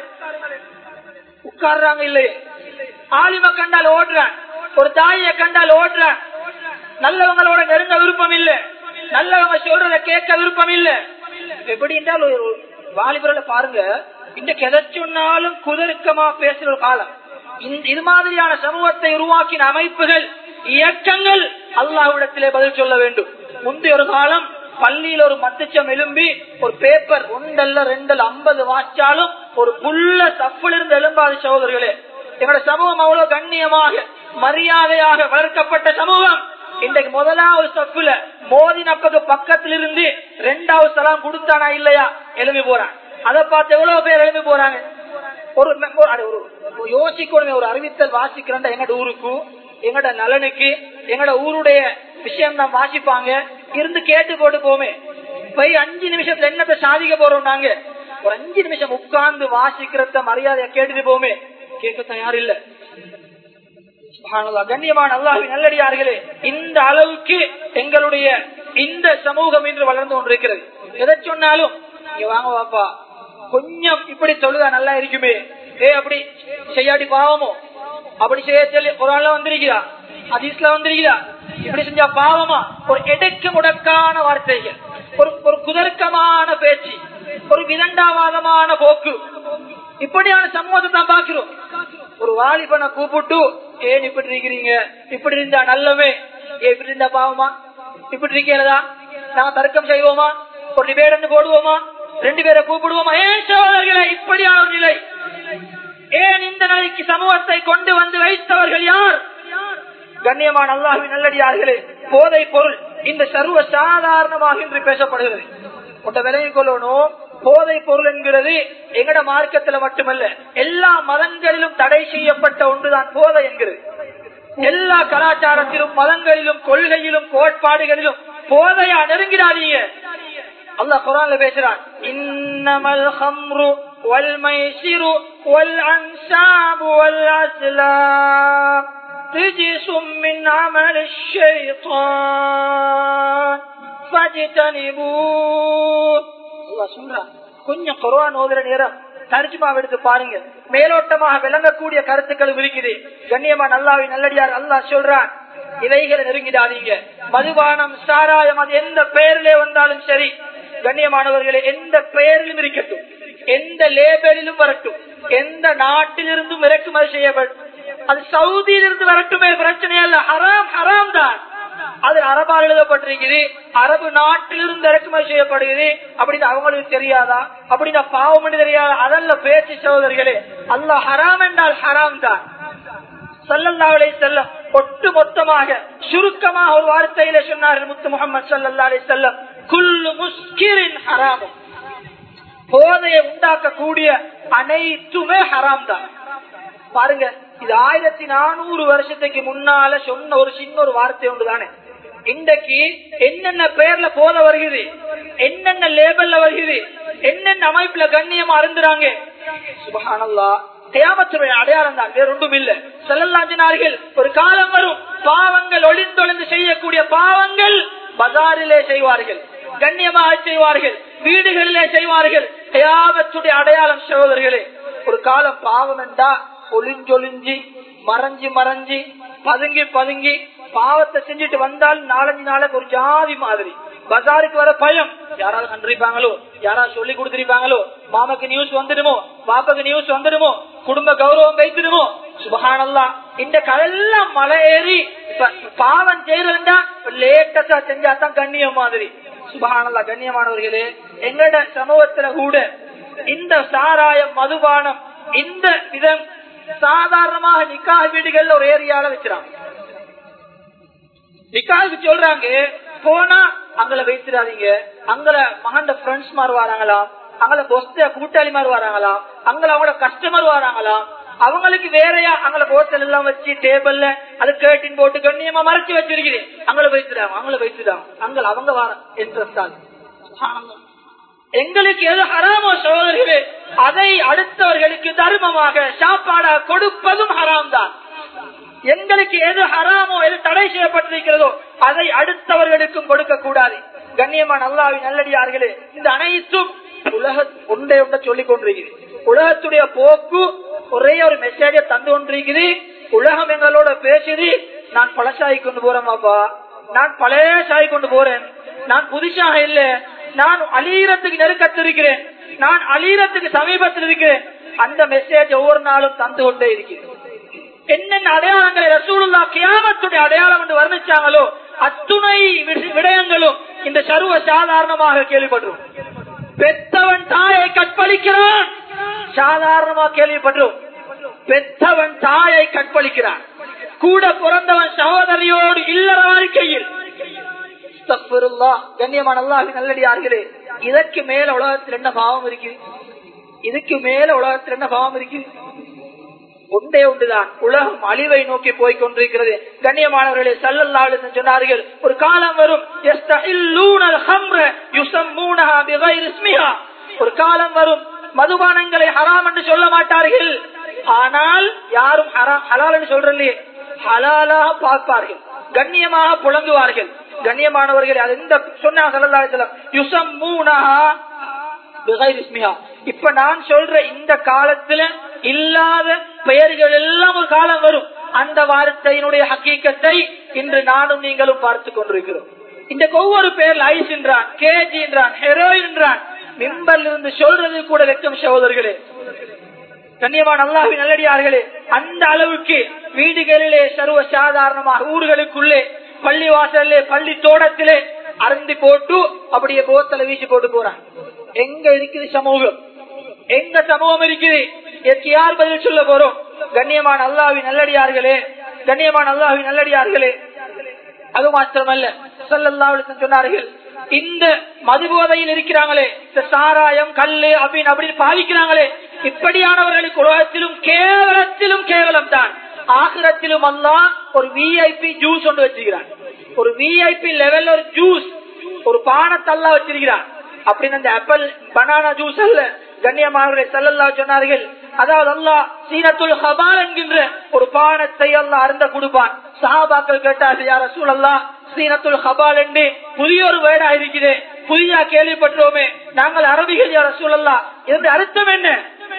உட்கார்றாங்க இல்லையே. ஆலிம கண்டால் ஓடுறான், ஒரு தாயை கண்டால் ஓடுறான். நல்லவங்களோட நெருங்க விருப்பம் இல்ல, நல்லவங்க சொல்றத கேட்க விருப்பம் இல்ல. எப்படி என்றால் ஒரு வாலிபர்களை பாருங்க, இன்னைக்கு எதை சொன்னாலும் குதர்க்கமா பேசுற ஒரு காலம். இது மாதிரியான சமூகத்தை உருவாக்கின அமைப்புகள், இயக்கங்கள் அல்லாஹ்விடத்திலே பதில் சொல்ல வேண்டும். முந்தைய ஒரு காலம் பள்ளியில் ஒரு மத்திச்சம் எலும்பி ஒரு பேப்பர் ஒன்றல்ல ரெண்டல் ஐம்பது வாச்சாலும் ஒரு புல்ல சப்புல இருந்து எழும்பாது. சகோதரர்களே, எங்களோட சமூகம் அவ்வளவு கண்ணியமாக மரியாதையாக வளர்க்கப்பட்ட சமூகம். இன்றைக்கு முதலாவது சப்புல மோதி நப்பக்கு பக்கத்தில் இருந்து ரெண்டாவது சலாம் கொடுத்தானா இல்லையா எழுப்பி போறான். அதை பார்த்து எவ்வளவு பேர் எழுப்பி போறாங்க. ஒரு யோசிக்கணுமே, ஒரு அறிவித்தல் வாசிக்கிறேன் எங்கட ஊருக்கு, எங்கட நலனுக்கு, எங்கட ஊருடைய விஷயம் தான் வாசிப்பாங்க, இருந்து கேட்டு போட்டு போமே. போய் அஞ்சு நிமிஷத்துல என்னத்தை சாதிக்க போறோம் நாங்க? ஒரு அஞ்சு நிமிஷம் உட்கார்ந்து வாசிக்கிறத மரியாதையை கேட்டுட்டு போமே, கேட்க தயார் இல்ல. கண்ணியமான அல்லாஹ்வின் நல்லடியார்களே, இந்த அளவுக்கு எங்களுடைய இந்த சமூகம் இன்று வளர்ந்து கொண்டிருக்கிறது. எதை சொன்னாலும் இங்க வாங்க வாப்பா, கொஞ்சம் இப்படி சொல்லுதா நல்லா இருக்குமே, ஏ அப்படி செய்யாடி பாவமோ, அப்படி செய்ய சொல்லி குர்ஆன்ல வந்திருக்கிறா, ஹதீஸ்ல வந்திருக்கிறா, இப்படி செஞ்சா பாவமா, ஒரு எடக்கு முடக்கான வார்த்தைகள், ஒரு ஒரு குதர்க்கமான பேச்சு, ஒரு விதண்டாவாதமான போக்கு, இப்படியான சமூகத்தை தான் பாக்கிறோம். ஒரு வாலிபனை கூப்பிட்டு ஏன் இப்படி இருக்கிறீங்க, இப்படி இருந்தா நல்லவே, ஏன் இப்படி இருந்தா பாவமா, இப்படி இருக்கிறதா, நாங்க தர்க்கம் செய்வோமா, ஒரு டிபேட் போடுவோமா, ரெண்டு பேரை கூப்பிடுவோமா? ஏன் சகோதரர்களே இப்படியான ஒரு நிலை? ஏன் இந்த நிலைக்கு சமூகத்தை கொண்டு வந்து வைத்தவர்கள் யார்? கண்ணியமான அல்லாஹ்வின் நல்லடியார்களே, போதை பொருள் இந்த சர்வ சாதாரணமாக இன்று பேசப்படுகிறது. ஒன்றை விலகிக் கொள்ளணும், போதை பொருள் என்கிறது எங்கட மார்க்கத்துல மட்டுமல்ல, எல்லா மதங்களிலும் தடை செய்யப்பட்ட ஒன்றுதான் போதை என்கிறது. எல்லா கலாச்சாரத்திலும், மதங்களிலும், கொள்கையிலும், கோட்பாடுகளிலும் போதையா நெருங்கிடாதீங்க. அல்லாஹ் குர்ஆன்ல பேசுறான், இன்னமல் ஹம்ரு வல் மைசிரு வல் அன்சாபு வல் அஸ்லாம் ரிஜ்சும் மின் அமலிஷ் ஷைத்தான் ஃபஜ்தனிபூஹ். அல்லாஹ் சொல்றான், கொஞ்சம் குர்ஆன் ஓதுற நேரம் தர்ஜுமா எடுத்து பாருங்க, மேலோட்டமாக விளங்கக்கூடிய கருத்துக்கள் இருக்குது. கண்ணியமான அல்லாஹ்வின் நல்லடியார், அல்லாஹ் சொல்றான், இவைகளை நெருங்கிடாதீங்க. மதுபானம், சாராயம், அது எந்த பெயரிலே வந்தாலும் சரி, கண்ணியமானவர்களே, எந்த பெயரிலும் இருக்கட்டும், எந்த லேபலிலும் வரட்டும், எந்த நாட்டிலிருந்தும் இறக்குமதி செய்யப்படும், அது சவுதியிலிருந்து வரட்டுமே, பிரச்சனை அல்ல, ஹராம் ஹராம் தான். அது அரபால் எழுதப்பட்டிருக்குது, அரபு நாட்டிலிருந்து இறக்குமதி செய்யப்படுகிறது அப்படின்னு அவங்களுக்கு தெரியாதா? அப்படின்னா பாவம் என்று தெரியாதா? அதல்ல பேச்சு சகோதரர்களே. அல்லாஹ் ஹராம் என்றால் ஹராம் தான். ஸல்லல்லாஹு அலைஹி வஸல்லம் ஒட்டு மொத்தமாக சுருக்கமாக ஒரு வார்த்தையில சொன்னார்கள் முத்து முஹம்மது ஸல்லல்லாஹு அலைஹி வஸல்லம், குல்லு முஸ்கிரின் ஹராம். போதையை உண்டாக்கக்கூடிய அனைத்துமே ஹராம் தான். பாருங்க, இது ஆயிரத்தி நானூறு வருஷத்துக்கு முன்னால சொன்ன ஒரு சின்ன ஒரு வார்த்தை ஒன்றுதானே. இன்றைக்கு என்னென்ன பெயர்ல போத வருகிறது, என்னென்ன லேபல்ல வருகிறது, என்னென்ன அமைப்புல கண்ணியமா அருந்துறாங்க. சுப்ஹானல்லாஹ், கியாமத்துடைய அடையாளம் தான், வேற ஒன்றும் இல்ல. ஸல்லல்லாஹு அலைஹி வஸல்லம், ஒரு காலம் வரும், பாவங்கள் ஒளிந்தொளிந்து செய்யக்கூடிய பாவங்கள் பஜாரிலே செய்வார்கள், கண்ணியமாக செய்வார்கள், வீடுகளிலே செய்வார்கள். கியாமத்துடைய அடையாளம் சகோதரர்களே. ஒரு காலம் பாவம் என்றா ஒளிஞ்சொளிஞ்சி மறைஞ்சி மறைஞ்சி பதுங்கி பதுங்கி பாவத்தை செஞ்சுட்டு வந்தால் நாலஞ்சு நாளைக்கு ஒரு ஜாதி மாதிரி. பஜாருக்கு வர பயம், யாராவது கண்டிருப்பாங்களோ, யாராவது சொல்லி கொடுத்திருப்பாங்களோ, மாமாக்கு நியூஸ் வந்துடுமோ, பாப்பாக்கு நியூஸ் வந்துடுமோ, குடும்ப கௌரவம் வைத்திடுமோ. சுப்ஹானல்லாஹ், இந்த கதெல்லாம் மலை ஏறி பாவம் செய்யறதுண்டா லேட்டஸா செஞ்சாதான் கண்ணியம் மாதிரி. சுப்ஹானல்லாஹ், கண்ணியமானவர்களே, எங்கட சமூகத்துல கூட இந்த சாராயம், மதுபானம், இந்த விதம் சாதாரணமாக நிக்காஹ் வீடுகள்ல ஒரு ஏரியால வச்சிருக்காங்க. நிக்காஹுக்கு சொல்றாங்க, போனா அங்களை வைத்திடாதீங்க, அங்கள மகண்ட ஃப்ரெண்ட்ஸ் மாதிரி வராங்களாம், அங்கள பொஸ்த கூட்டாளி மாதிரி வராங்களாம், அங்கள அவங்களோட கஸ்டமர் வராங்களாம், அவங்களுக்கு வேறையா அங்கள போட்டல் எல்லாம் வச்சு டேபிள்ல அது கேட்டின் போட்டு கண்ணியமா மறைச்சு வச்சிருக்கிறேன், அங்கள வைத்துடாங்க, அங்கள வைத்துடாங்க, அங்க அவங்க வர இன்ட்ரெஸ்ட் ஆகுது. எங்களுக்கு எது ஹராமோ சகோதரர்களே, அதை அடுத்தவர்களுக்கு தர்மமாக சாப்பாடாக கொடுப்பதும் ஹராம் தான். எங்களுக்கு எது ஹராமோ, எது தடை செய்யப்பட்டிருக்கிறதோ அதை அடுத்தவர்களுக்கும் கொடுக்க கூடாது. கண்ணியமான அல்லாஹ்வின் நல்லடியார்களே, இந்த அனைத்தும் உலக ஒன்றை ஒன்றை சொல்லிக் கொண்டிருக்கிறது. உலகத்துடைய போக்கு ஒரே ஒரு மெசேஜ தந்து கொண்டிருக்குது. உலகம் எங்களோட பேசுது, நான் பழசாகி கொண்டு போறேன் பாப்பா, நான் பழைய சாகி கொண்டு போறேன், நான் புதுசாக இல்ல, நான் அலீரத்துக்கு நெருக்கத்திருக்கிறேன், நான் அலீரத்துக்கு சமீபத்தில் இருக்கிறேன். அந்த மெசேஜ் ஒவ்வொரு நாளும் தந்து கொண்டே இருக்கிறேன். என்னென்ன அடையாளங்களை ரசூலுல்லாஹ் கியாமத்துடைய அடையாளம் என்று வர்ணிச்சாங்களோ அத்துணை விடயங்களும் இந்த சர்வ சாதாரணமாக கேள்விப்பட்டோம். பெத்தவன் தாயை கற்பழிக்கிறான், சாதாரணமாக கேள்விப்பட்டோம். பெத்தவன் தாயை கற்பழிக்கிறான், கூட பிறந்தவன் சகோதரியோடு இல்லற வாழ்க்கையில். கண்ணியமான அல்லாஹ்வின் நல்லடியார்களே, இதற்கு மேல உலகத்தில் என்ன பாவம் இருக்கு? இதுக்கு மேல உலகத்தில் என்ன பாவம் இருக்கு? ஒன்றே ஒன்றுதான், உலகம் அழிவை நோக்கி போய் கொண்டிருக்கிறது. கண்ணியமானவர்களே, ஸல்லல்லாஹு அலைஹி வஸல்லம் சொன்னார்கள், ஒரு காலம் வரும், யஸ்தஹில்லூனல் ஹம்ர யுஸம்மூனஹா பிகைரி இஸ்மிஹா, ஒரு காலம் வரும் மதுபானங்களை ஹராம் என்று சொல்ல மாட்டார்கள், ஆனால் யாரும் ஹலால் என்று சொல்றே ஹலாலாக பார்ப்பார்கள், கண்ணியமாக புலங்குவார்கள். கண்ணியமானவர்களே, அது இந்த சொன்னாங்க ஸல்லல்லாஹு அலைஹி வஸல்லம், யுஸம்மூனஹா பிகைரி இஸ்மிஹா. இப்ப நான் சொல்ற இந்த காலத்துல இல்லாத பெயர்கள் எல்லாம் ஒரு காலம் வரும். அந்த வார்த்தையினுடைய ஹக்கீக்கத்தை இன்று நானும் நீங்களும் பார்த்து கொண்டிருக்கிறோம். இந்த ஒவ்வொரு பேர்ல ஐஸ் என்றான், கேஜி என்றான், ஹெரோயின் என்றான், மிம்பர்ல இருந்து சொல்றது கூட வெட்கம் சகோதரர்களே. கண்ணியமான அல்லாஹ்வின் நல்லடியார்களே, அந்த அளவுக்கு வீடுகளிலே சர்வ சாதாரணமாக ஊர்களுக்குள்ளே பள்ளி வாசலே பள்ளி தோட்டத்திலே அருந்தி போட்டு அப்படியே போத்தலை வீசி போட்டு போறான். எங்க இருக்குது சமூகம்? எங்க சமூகம் இருக்குது? இதற்கு யார் பதில் சொல்ல போறோம்? கண்ணியமான அல்லாஹ்வின் நல்லடியார்களே, கண்ணியமான அல்லாஹ்வின் நல்லடியார்களே, அது மாத்திரமல்ல, ஸல்லல்லாஹு அலைஹி வஸல்லம் சொன்னார்கள், இந்த மதுபோதையில் இருக்கிறாங்களே, இந்த சாராயம் கல்லு அப்படின்னு அப்படின்னு பாவிக்கிறாங்களே, இப்படியானவர்களுக்கு உலகத்திலும் கேவலத்திலும் கேவலம் தான், ஆகிரத்திலும் அல்லாஹ் ஒரு விஐபி ஜூஸ் ஒன்று வச்சிருக்கிறான். ஒரு விஐபி லெவல் ஒரு ஜூஸ், ஒரு பானத்தை அல்லாஹ் வச்சிருக்கிறான். அப்படின்னு அந்த ஆப்பிள் பனானா ஜூஸ் அல்ல. கண்ணியமானவர்களை ஸல்லல்லாஹு சொன்னார்கள், அதாவது அல்லாஹ் சீனத்துல் ஹபால் என்கின்ற ஒரு பானத்தை அல்லாஹ் அருந்த கொடுப்பான். சஹாபாக்கள் கேட்டார்கள், யா ரசூலல்லாஹ், சீனத்துல் ஹபால் என்று புதிய ஒரு வேர்டா இருக்குது, புதியா கேள்விப்பட்டோமே, நாங்கள் அரபிகள், யா ரசூலல்லாஹ், இதனுடைய அர்த்தம் என்ன?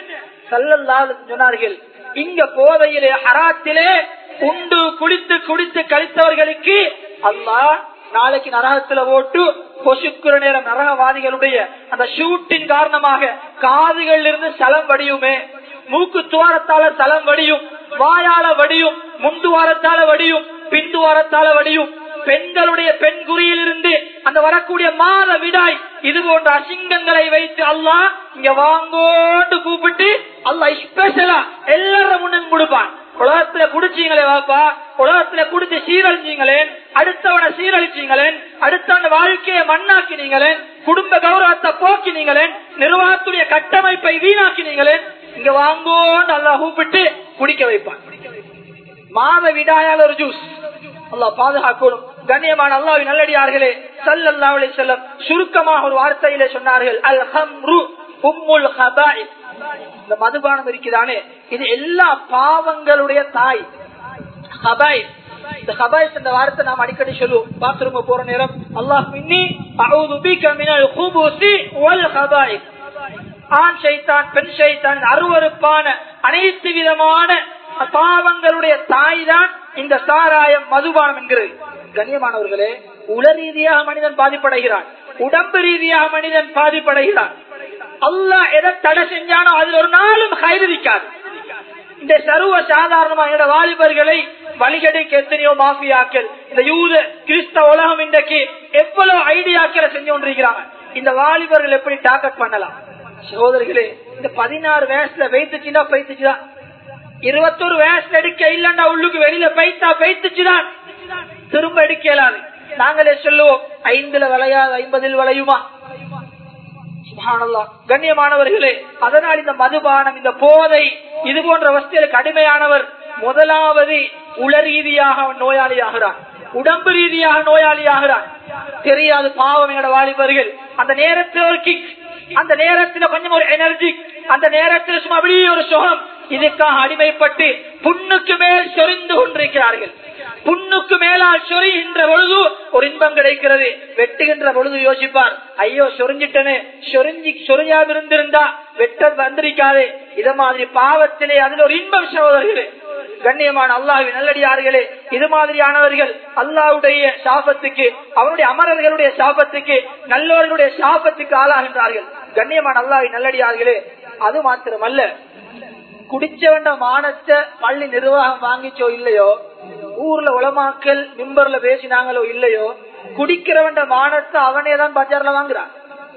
ஸல்லல்லாஹு சொன்னார்கள், இங்க போதையிலே ஹராத்திலே உண்டு குடித்து குடித்து கழித்தவர்களுக்கு அல்லாஹ் நாளைக்கு நரகத்துல ஓட்டு பொசுக்குற நேரம் நரகவாதிகளுடைய அந்த ஷூட்டின் காரணமாக காதுகள் இருந்து சலம் வடியுமே, மூக்கு துவாரத்தால சலம் வடியும், வாயால வடியும், முந்துவாரத்தால வடியும், பிந்துவாரத்தால வடியும், பெண்களுடைய பெண் குறியில் இருந்து அந்த வரக்கூடிய மாத விடாய், இது போன்ற அசிங்கங்களை வைத்து அல்லாஹ் இங்க வாங்கோண்டு கூப்பிட்டு அல்லாஹ் ஸ்பெஷலா எல்லாரும் முன்னும் கொடுப்பான். உலகத்துல குடிச்சீங்களே வாப்பா, உலகத்துல குடிச்சு சீரழிச்சீங்களேன், அடுத்தவனை சீரழிச்சீங்களேன், அடுத்தவன வாழ்க்கையை மண்ணாக்கினீங்களேன், குடும்ப கௌரவத்தை போக்கினீங்களேன், நிர்வாகத்துடைய கட்டமைப்பை வீணாக்கினீங்களேன், இங்க வாங்கோன்னு அல்லாஹ் கூப்பிட்டு குடிக்க வைப்பான். மாத விடாயால் ஒரு ஜூஸ், அல்லாஹ் பாதுகாக்கணும். கண்ணியமான அல்லாஹ்வின் நல்லடியார்களே, ஸல்லல்லாஹு அலைஹி வஸல்லம் சுருக்கமாக ஒரு வார்த்தையிலே சொன்னார்கள், அல் ஹம்ரு உம்முல் ஹபாயிஸ். இந்த மதுபானம் இருக்கிறானே, இது எல்லா பாவங்களுடைய தாய். ஹபாயிஸ், இந்த ஹபாயிஸ் என்ற வார்த்தை நாம் அடிக்கடி சொல்லுவோம். பாத்ரூம் போற நேரம், அல்லாஹ் மின்னி அஊது பிக மினல் குபுஸி வல் ஹபாயிஸ். ஆண் ஷைத்தான், பெண் ஷைத்தான், அருவருப்பான அனைத்து விதமான பாவங்களுடைய தாய் தான் இந்த சாராயம் மதுபானம் என்கிறது. கண்ணியமானவர்களே, உல ரீதியாக மனிதன் பாதிப்படைகிறான், உடம்பு ரீதியாக மனிதன் பாதிப்படைகிறான். அல்லாஹ் எதை தடை செஞ்சானோ அதில் ஒரு நாளும் கயிறு இருக்காது. இந்த சர்வ சாதாரணமாக வாலிபர்களை வழிகடைக்கு எத்தனையோ மாஃபியாக்கள், இந்த யூத கிறிஸ்தவ உலகம் இன்றைக்கு எவ்வளவு ஐடியாக்களை செஞ்சு கொண்டிருக்கிறாங்க. இந்த வாலிபர்கள் எப்படி டார்கெட் பண்ணலாம்? சகோதரிகளே, இந்த பதினாறு வயசுல வைத்துச்சுன்னா பைத்துச்சுதான், இருபத்தொரு வயசுல எடுக்க இல்லன்னா உள்ளுக்கு வெளியில பைத்தா பைத்துச்சுதான், திரும்ப எடுக்க இயலாது. நாங்களே சொல்லுவோம், ஐந்துல விளையாது ஐம்பதில் விளையுமா? சுப்ஹானல்லாஹ். கண்ணியமானவர்களே, அதனால் இந்த மதுபானம், இந்த போதை, இது போன்ற வஸ்துகளுக்கு அடிமையானவர் முதலாவது உள ரீதியாக நோயாளி ஆகிறான், உடம்பு ரீதியாக நோயாளி ஆகிறான். தெரியாது பாவம் எங்களோட வாலிபர்கள். அந்த நேரத்தில் ஒரு கிக், அந்த நேரத்தில் கொஞ்சம் ஒரு எனர்ஜி, அந்த நேரத்தில் சும்மா அப்படியே ஒரு சுகம், இதுக்காக அடிமைப்பட்டு புண்ணுக்கு மேல் சொரிந்து கொண்டிருக்கிறார்கள். புண்ணுக்கு மேலால் சொரிகின்ற பொழுது ஒரு இன்பம் கிடைக்கிறது, வெட்டுகின்ற பொழுது யோசிப்பார், ஐயோ சொரிஞ்சிட்டனே, சொரிஞ்சி சொரியாம இருந்திருந்தா வெட்ட வந்திருக்காதே. இத மாதிரி பாவத்திலே அதில் ஒரு இன்பம் சகோதரர்களே. கண்ணியமான அல்லாஹ்வின் நல்லடியார்களே, இது மாதிரியானவர்கள் அல்லாஹ்வுடைய சாபத்துக்கு, அவருடைய அமரர்களுடைய சாபத்துக்கு, நல்லவர்களுடைய சாபத்துக்கு ஆளாகின்றார்கள். கண்ணியமான அல்லாஹ்வின் நல்லடியார்களே, அது மாத்திரமல்ல, குடிச்ச வேண்ட மானத்தை பள்ளி நிர்வாகம் வாங்கிச்சோ இல்லையோ, ஊர்ல உலமாக்கள் மிம்பர்ல பேசினாங்களோ இல்லையோ, குடிக்கிற வேண்ட மானத்தை அவனேதான் பஜார்ல வாங்குறான்.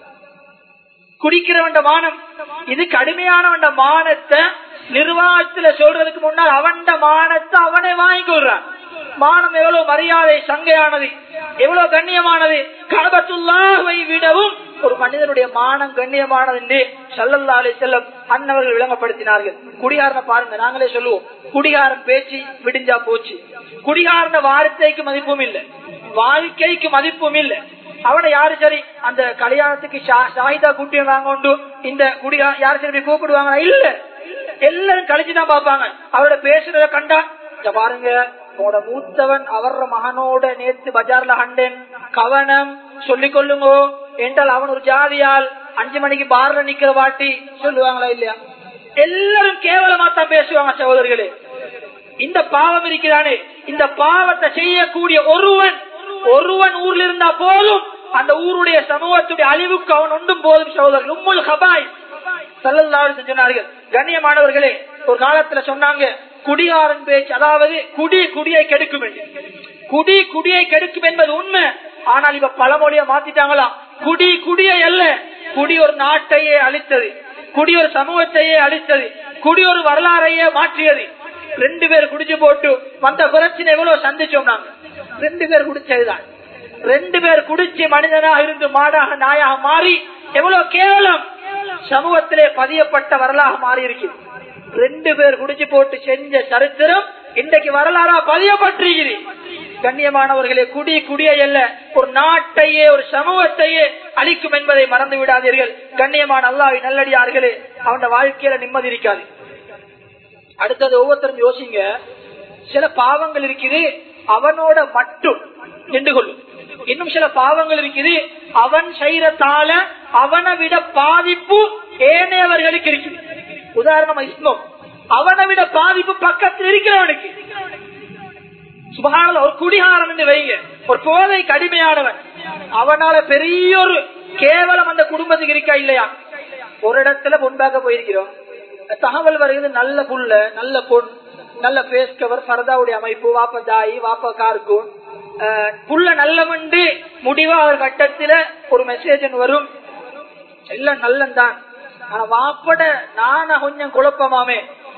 குடிக்கிற வேண்ட மானம், இது கடுமையான வேண்ட மானத்தை நிர்வாகத்துல சொல்றதுக்கு முன்னால் அவன் மானத்தை அவனே வாங்கி கொள்றான். மானம் எவ்வளவு மரியாதை சங்கையானது, எவ்வளவு கண்ணியமானது. கஅபத்துல்லாஹ்வை விடவும் ஒரு மனிதனுடைய மானம் கண்ணியமானது என்று ஸல்லல்லாஹு அலைஹி வஸல்லம் அன்னவர்கள் விளங்கப்படுத்தினார்கள். குடிகாரனை பாருங்க, நாங்களே சொல்லுவோம், குடிகாரன் பேச்சு விடிஞ்சா போச்சு. குடிகாரன வார்த்தைக்கு மதிப்பும் இல்லை, வாழ்க்கைக்கு மதிப்பும் இல்லை. அவனை யாரு சரி அந்த கல்யாணத்துக்கு ஷாஹிதா கூட்டி வாங்க இந்த குடிகா யாரு சரி கூப்பிடுவாங்க இல்ல, எல்லாரும் கழிச்சுதான் பாப்பாங்க. அவரோட பேசுறத கண்டா பாருங்க, உங்களோட மூத்தவன் அவர மகனோட நேத்து பஜார்ல ஹண்டன் கவனம் சொல்லிக் கொள்ளுங்கோ என்றால் அவன் ஒரு ஜாதியால் அஞ்சு மணிக்கு பார்ல நிக்கிற வாட்டி சொல்லுவாங்களா இல்லையா? எல்லாரும் கேவலமா தான் பேசுவாங்க சகோதரர்களே. இந்த பாவம் இருக்கிறானே, இந்த பாவத்தை செய்யக்கூடிய ஒருவன் ஒருவன் ஊர்ல இருந்தா போதும், அந்த ஊருடைய சமூகத்துடைய அழிவுக்கு அவன் ஒன்றும் போதும் சகோதரர்கள். உம்முல் ஹபாய் ஸல்லல்லாஹு அலைஹி வஸல்லம் சொன்னார்கள். கண்ணியமானவர்களே, ஒரு காலத்துல சொன்னாங்க குடிகாரன் பேச்சு, அதாவது குடி குடியை கெடுக்கும் என்று. குடி குடியை கெடுக்கும் என்பது உண்மை. ஆனால் இப்ப பழமொழிய மாத்திட்டாங்களாம். குடி குடியை அல்ல, குடி ஒரு நாட்டையே அழித்தது, குடி ஒரு சமூகத்தையே அழித்தது, குடி ஒரு வரலாறையே மாற்றியது. ரெண்டு பேர் குடிச்சு போட்டு வந்த பிரச்சனை எவ்வளவு சந்திச்சோம் நாங்க. ரெண்டு பேர் குடிச்சதுதான். ரெண்டு பேர் குடிச்சு மனிதனாக இருந்து மாடாக நாயாக மாறி எவ்வளவு கேவலம் சமூகத்திலே பதியப்பட்ட வரலாக மாறி இருக்கிறது. ரெண்டு பேர் குடிச்சு போட்டு செஞ்ச சரித்திரம் இன்றைக்கு வரலாறா பதியப்பட்டிருக்கிறது. கண்ணியமானவர்களே, குடி குடியை அல்ல, ஒரு நாட்டையே ஒரு சமூகத்தையே அழிக்கும் என்பதை மறந்து விடாதீர்கள். கண்ணியமான அல்லாஹ்வின் நல்லடியார்களே, அவன் வாழ்க்கையில நிம்மதி இருக்காது. அடுத்தது ஒவ்வொருத்தரும் யோசிங்க, சில பாவங்கள் இருக்குது அவனோட மட்டும் நின்று கொள்ளும், இன்னும் சில பாவங்கள் இருக்குது அவன் செய்யறதால அவனை விட பாதிப்பு ஏனையவர்களுக்கு இருக்குது. உதாரணமா இஸ்லாம், அவனை விட பாதிப்பு பக்கத்தில் இருக்கிறவனுக்கு. சுபஹானல்லாஹ், ஒரு குடிகாரன் என்று வைங்க, ஒரு போதை கடுமையானவன், அவனால பெரிய ஒரு கேவலம் அந்த குடும்பத்துக்கு இருக்கா இல்லையா? ஒரு இடத்துல பொன்பாக்க போயிருக்கிறோம், தகவல் வருகிறது, நல்ல புள்ள, நல்ல பொன், நல்ல பேஸ் கவர், பரதாவுடைய அமைப்பு, வாப்ப தாயி வாப்ப கார்கூன் புள்ள நல்லமண்டு முடிவா ஒரு கட்டத்துல ஒரு மெசேஜ் வரும், எல்லாம் நல்லந்தான், ஆனா வாப்பட நானா கொஞ்சம் குழப்பமாமே,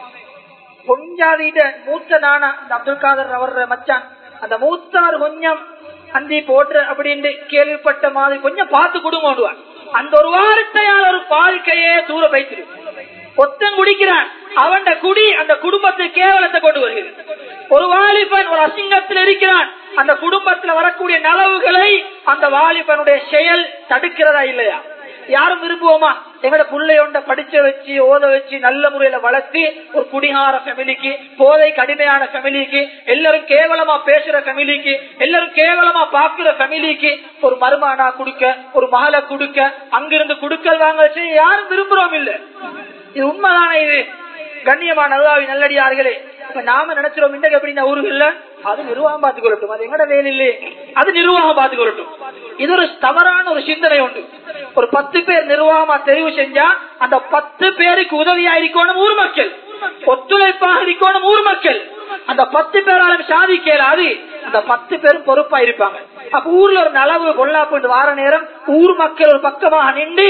கொஞ்சாதிட்ட மூத்த நானா இந்த அப்துல் காதர் அவர்ற மச்சான், அந்த மூத்தவர் கொஞ்சம் அந்தி போட்டு அப்படின்னு கேள்விப்பட்ட மாதிரி கொஞ்சம் பார்த்து கொடுங்க. அந்த ஒரு வார்த்தையால் ஒரு வாழ்க்கையே தூர வைத்திரு. ஒத்தன் குடிக்கிறான், அவன் குடி அந்த குடும்பத்தை கேவலத்தை கொண்டு வருகிறது. ஒரு வாலிபன் ஒரு அசிங்கத்தில் இருக்கிறான், அந்த குடும்பத்தில் வரக்கூடிய நலவுகளை அந்த வாலிபனுடைய செயல் தடுக்கிறதா இல்லையா? யாரும் விரும்புவோமா? எங்கட பிள்ளையோண்ட படிச்ச வச்சு ஓத வச்சு நல்ல முறையில வளர்த்து ஒரு குடிகார ஃபேமிலிக்கு, போதை கடுமையான ஃபேமிலிக்கு, எல்லாரும் கேவலமா பேசுற ஃபேமிலிக்கு, எல்லாரும் கேவலமா பாக்குற ஃபேமிலிக்கு ஒரு மருமானா கொடுக்க, ஒரு மகளை கொடுக்க, அங்கிருந்து குடுக்கல் வாங்க யாரும் விரும்புறோம் இல்ல. இது உண்மைதானே? இது கண்ணியமான அல்லாஹ்வின் நல்லடியார்களே, நாம நினைச்சிரோம் இன்றைக்கு எப்படின்னா ஊருகள்ல அது நிர்வாகம் பார்த்துக் கொள்ளட்டும், அது எங்கட வேலை இல்லையே, அது நிர்வாகம் பார்த்துக் கொள்ளட்டும். இது ஒரு தவறான ஒரு சிந்தனை உண்டு. ஒரு பத்து பேர் நிர்வாகமா தெரிவு செஞ்சா அந்த பத்து பேருக்கு உதவியா இருக்கணும் ஊர் மக்கள், ஒத்துழைப்பாக இருக்கணும் ஊர் மக்கள். அந்த பத்து பேராலும் சாதிக்கலாது, அந்த பத்து பேரும் பொறுப்பா இருப்பாங்க. அப்ப ஊர்ல ஒரு நலவு பொல்லாப்பு வார நேரம் ஊர் மக்கள் ஒரு பக்கமாக நின்று,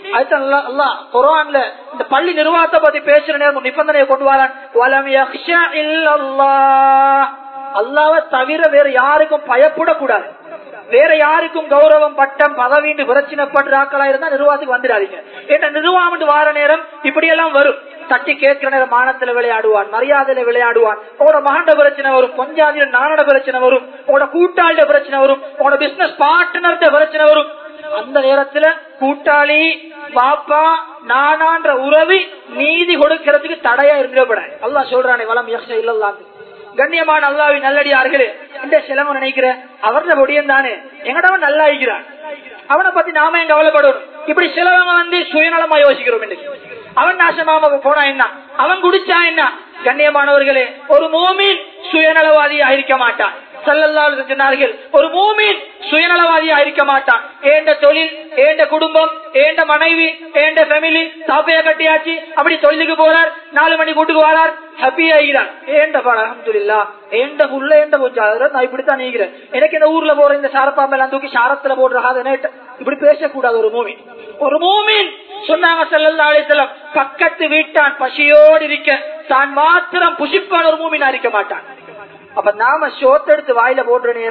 இந்த பள்ளி நிர்வாகத்தை பத்தி பேசுற நேரம் நிபந்தனையை கொண்டு வரான், அல்லாஹ்வை தவிர வேற யாருக்கும் பயப்படக்கூடாது, வேற யாருக்கும் கௌரவம் பட்டம் பதவின்னு பிரச்சனைப்படுற ஆக்களா இருந்தா நிர்வாகத்துக்கு வந்துடாதீங்க. ஏன்னா நிர்வாகம் வார நேரம் இப்படி எல்லாம் வரும். தட்டி கேட்கிற நேரம் மானத்துல விளையாடுவான், மரியாதையில விளையாடுவான், உங்களோட மகண்ட பிரச்சனை வரும், கொஞ்சாதியில நானோட பிரச்சனை வரும், உங்களோட கூட்டாளிட பிரச்சனை வரும், உங்களோட பிசினஸ் பார்ட்னர்ட பிரச்சனை வரும். அந்த நேரத்துல கூட்டாளி பாப்பா நானான்ற உறவு நீதி கொடுக்கிறதுக்கு தடையா இருந்துவிடாது. அல்லாஹ் சொல்றானே வலம் யக்ஷ இல்லல்லாஹ். கண்ணியமான அல்லாஹ்வின் நல்லடியார்களே, இந்த சிலவன் நினைக்கிற அவர்த பொடியன் தானே எங்கடவன் நல்லா இருக்கிறான், அவனை பத்தி நாம எங்க கவலைப்படணும். இப்படி சிலவங்க வந்து சுயநலமா யோசிக்கிறோம். அவன் நாசமாம போனா என்ன, அவன் குடிச்சா என்ன? கண்ணியமானவர்களே, ஒரு மூமின் சுயநலவாதியா இருக்க மாட்டான். ஸல்லல்லாஹு அலைஹி வஸல்லம் சொன்னார்கள், ஒரு மூமின் சுயநலவாதியா இருக்க மாட்டான். ஏண்ட தொழில், ஏண்ட குடும்பம், ஏண்ட மனைவி, ஏண்ட ஃபேமிலி, சாப்பைய கட்டியாச்சு, அப்படி தொழிலுக்கு போறார், நாலு மணி கூட்டுக்கு வரார், ஹாப்பியா இருக்கிறார். ஏண்ட பாட அல்ஹம்துலில்லாஹ், ஏண்ட புள்ள ஏண்ட போச்சா, நான் இப்படித்தான் நீக்கிறேன், எனக்கு இந்த ஊர்ல போற இந்த சாரப்பாம்பெல்லாம் தூக்கி சாரத்துல போடுற இப்படி பேசக்கூடாது. ஒரு மூமின் ஒரு மூமின் சொன்னாங்க ஸல்லல்லாஹு அலைஹி வஸல்லம், பக்கத்து வீட்டான் பசியோடு இருக்க தான் மாத்திரம் புசிப்பான ஒரு மூமினா இருக்க மாட்டான். அப்ப நாம சோத்தெடுத்து வாயில போடுற நேரம்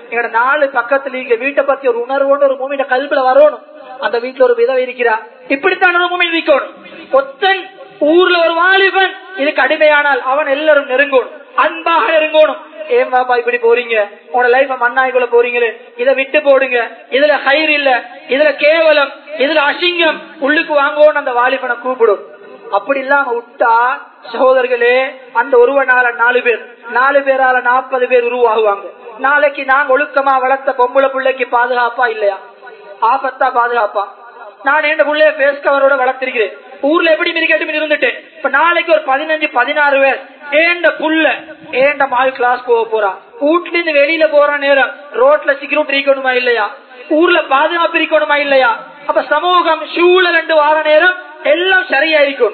எங்கட நாலு பக்கத்துல இங்க வீட்டை பத்தி ஒரு உணர்வோடு ஒரு மூமியோட கல்வில வரணும். அந்த வீட்டுல ஒரு விதவை இருக்கிறா, இப்படித்தான் ஒரு மூமின் இருக்கணும். ஒத்தன் ஊர்ல ஒரு வாலிபன் இதுக்கு அடிமையானால் அவன் எல்லாரும் நெருங்கணும், அன்பாக நெருங்கணும். ஏன் பாப்பா இப்படி போறீங்க, உங்களோட லைஃப மண்ணாய்க்குள்ள போறீங்களே, இதை விட்டு போடுங்க, இதுல கயிறு இல்ல, இதுல கேவலம், இதுல அசிங்கம், உள்ளுக்கு வாங்குவோன்னு அந்த வாலிபனை கூப்பிடும். அப்படி இல்லாம விட்டா சகோதரர்களே, அந்த ஒருவனால நாலு பேர், நாலு பேரால நாற்பது பேர் உருவாகுவாங்க. நாளைக்கு நாங்க ஒழுக்கமா வளர்த்த பொம்பளை பிள்ளைக்கு பாதுகாப்பா இல்லையா? ஆபத்தா பாதுகாப்பா? நான் என் பிள்ளைய பேஸ் கவரோட வளர்த்திருக்கிறேன், ஊர்ல எப்படி மிதிக்கட்டு இருந்துட்டேன். இப்ப நாளைக்கு ஒரு பதினஞ்சு பதினாறு பேர் ஏண்ட புள்ள ஏண்ட மால் கிளாஸ் போக போறான், வீட்டுல இருந்து வெளியில போற நேரம் ரோட்ல சிக்யூரிட்டி இருக்கணுமா இல்லையா, ஊர்ல பாதுகாப்பு இருக்கணுமா இல்லையா? அப்ப சமூகம் ஷூல ரெண்டு வார நேரம் எல்லாம் சரியா இருக்கும்.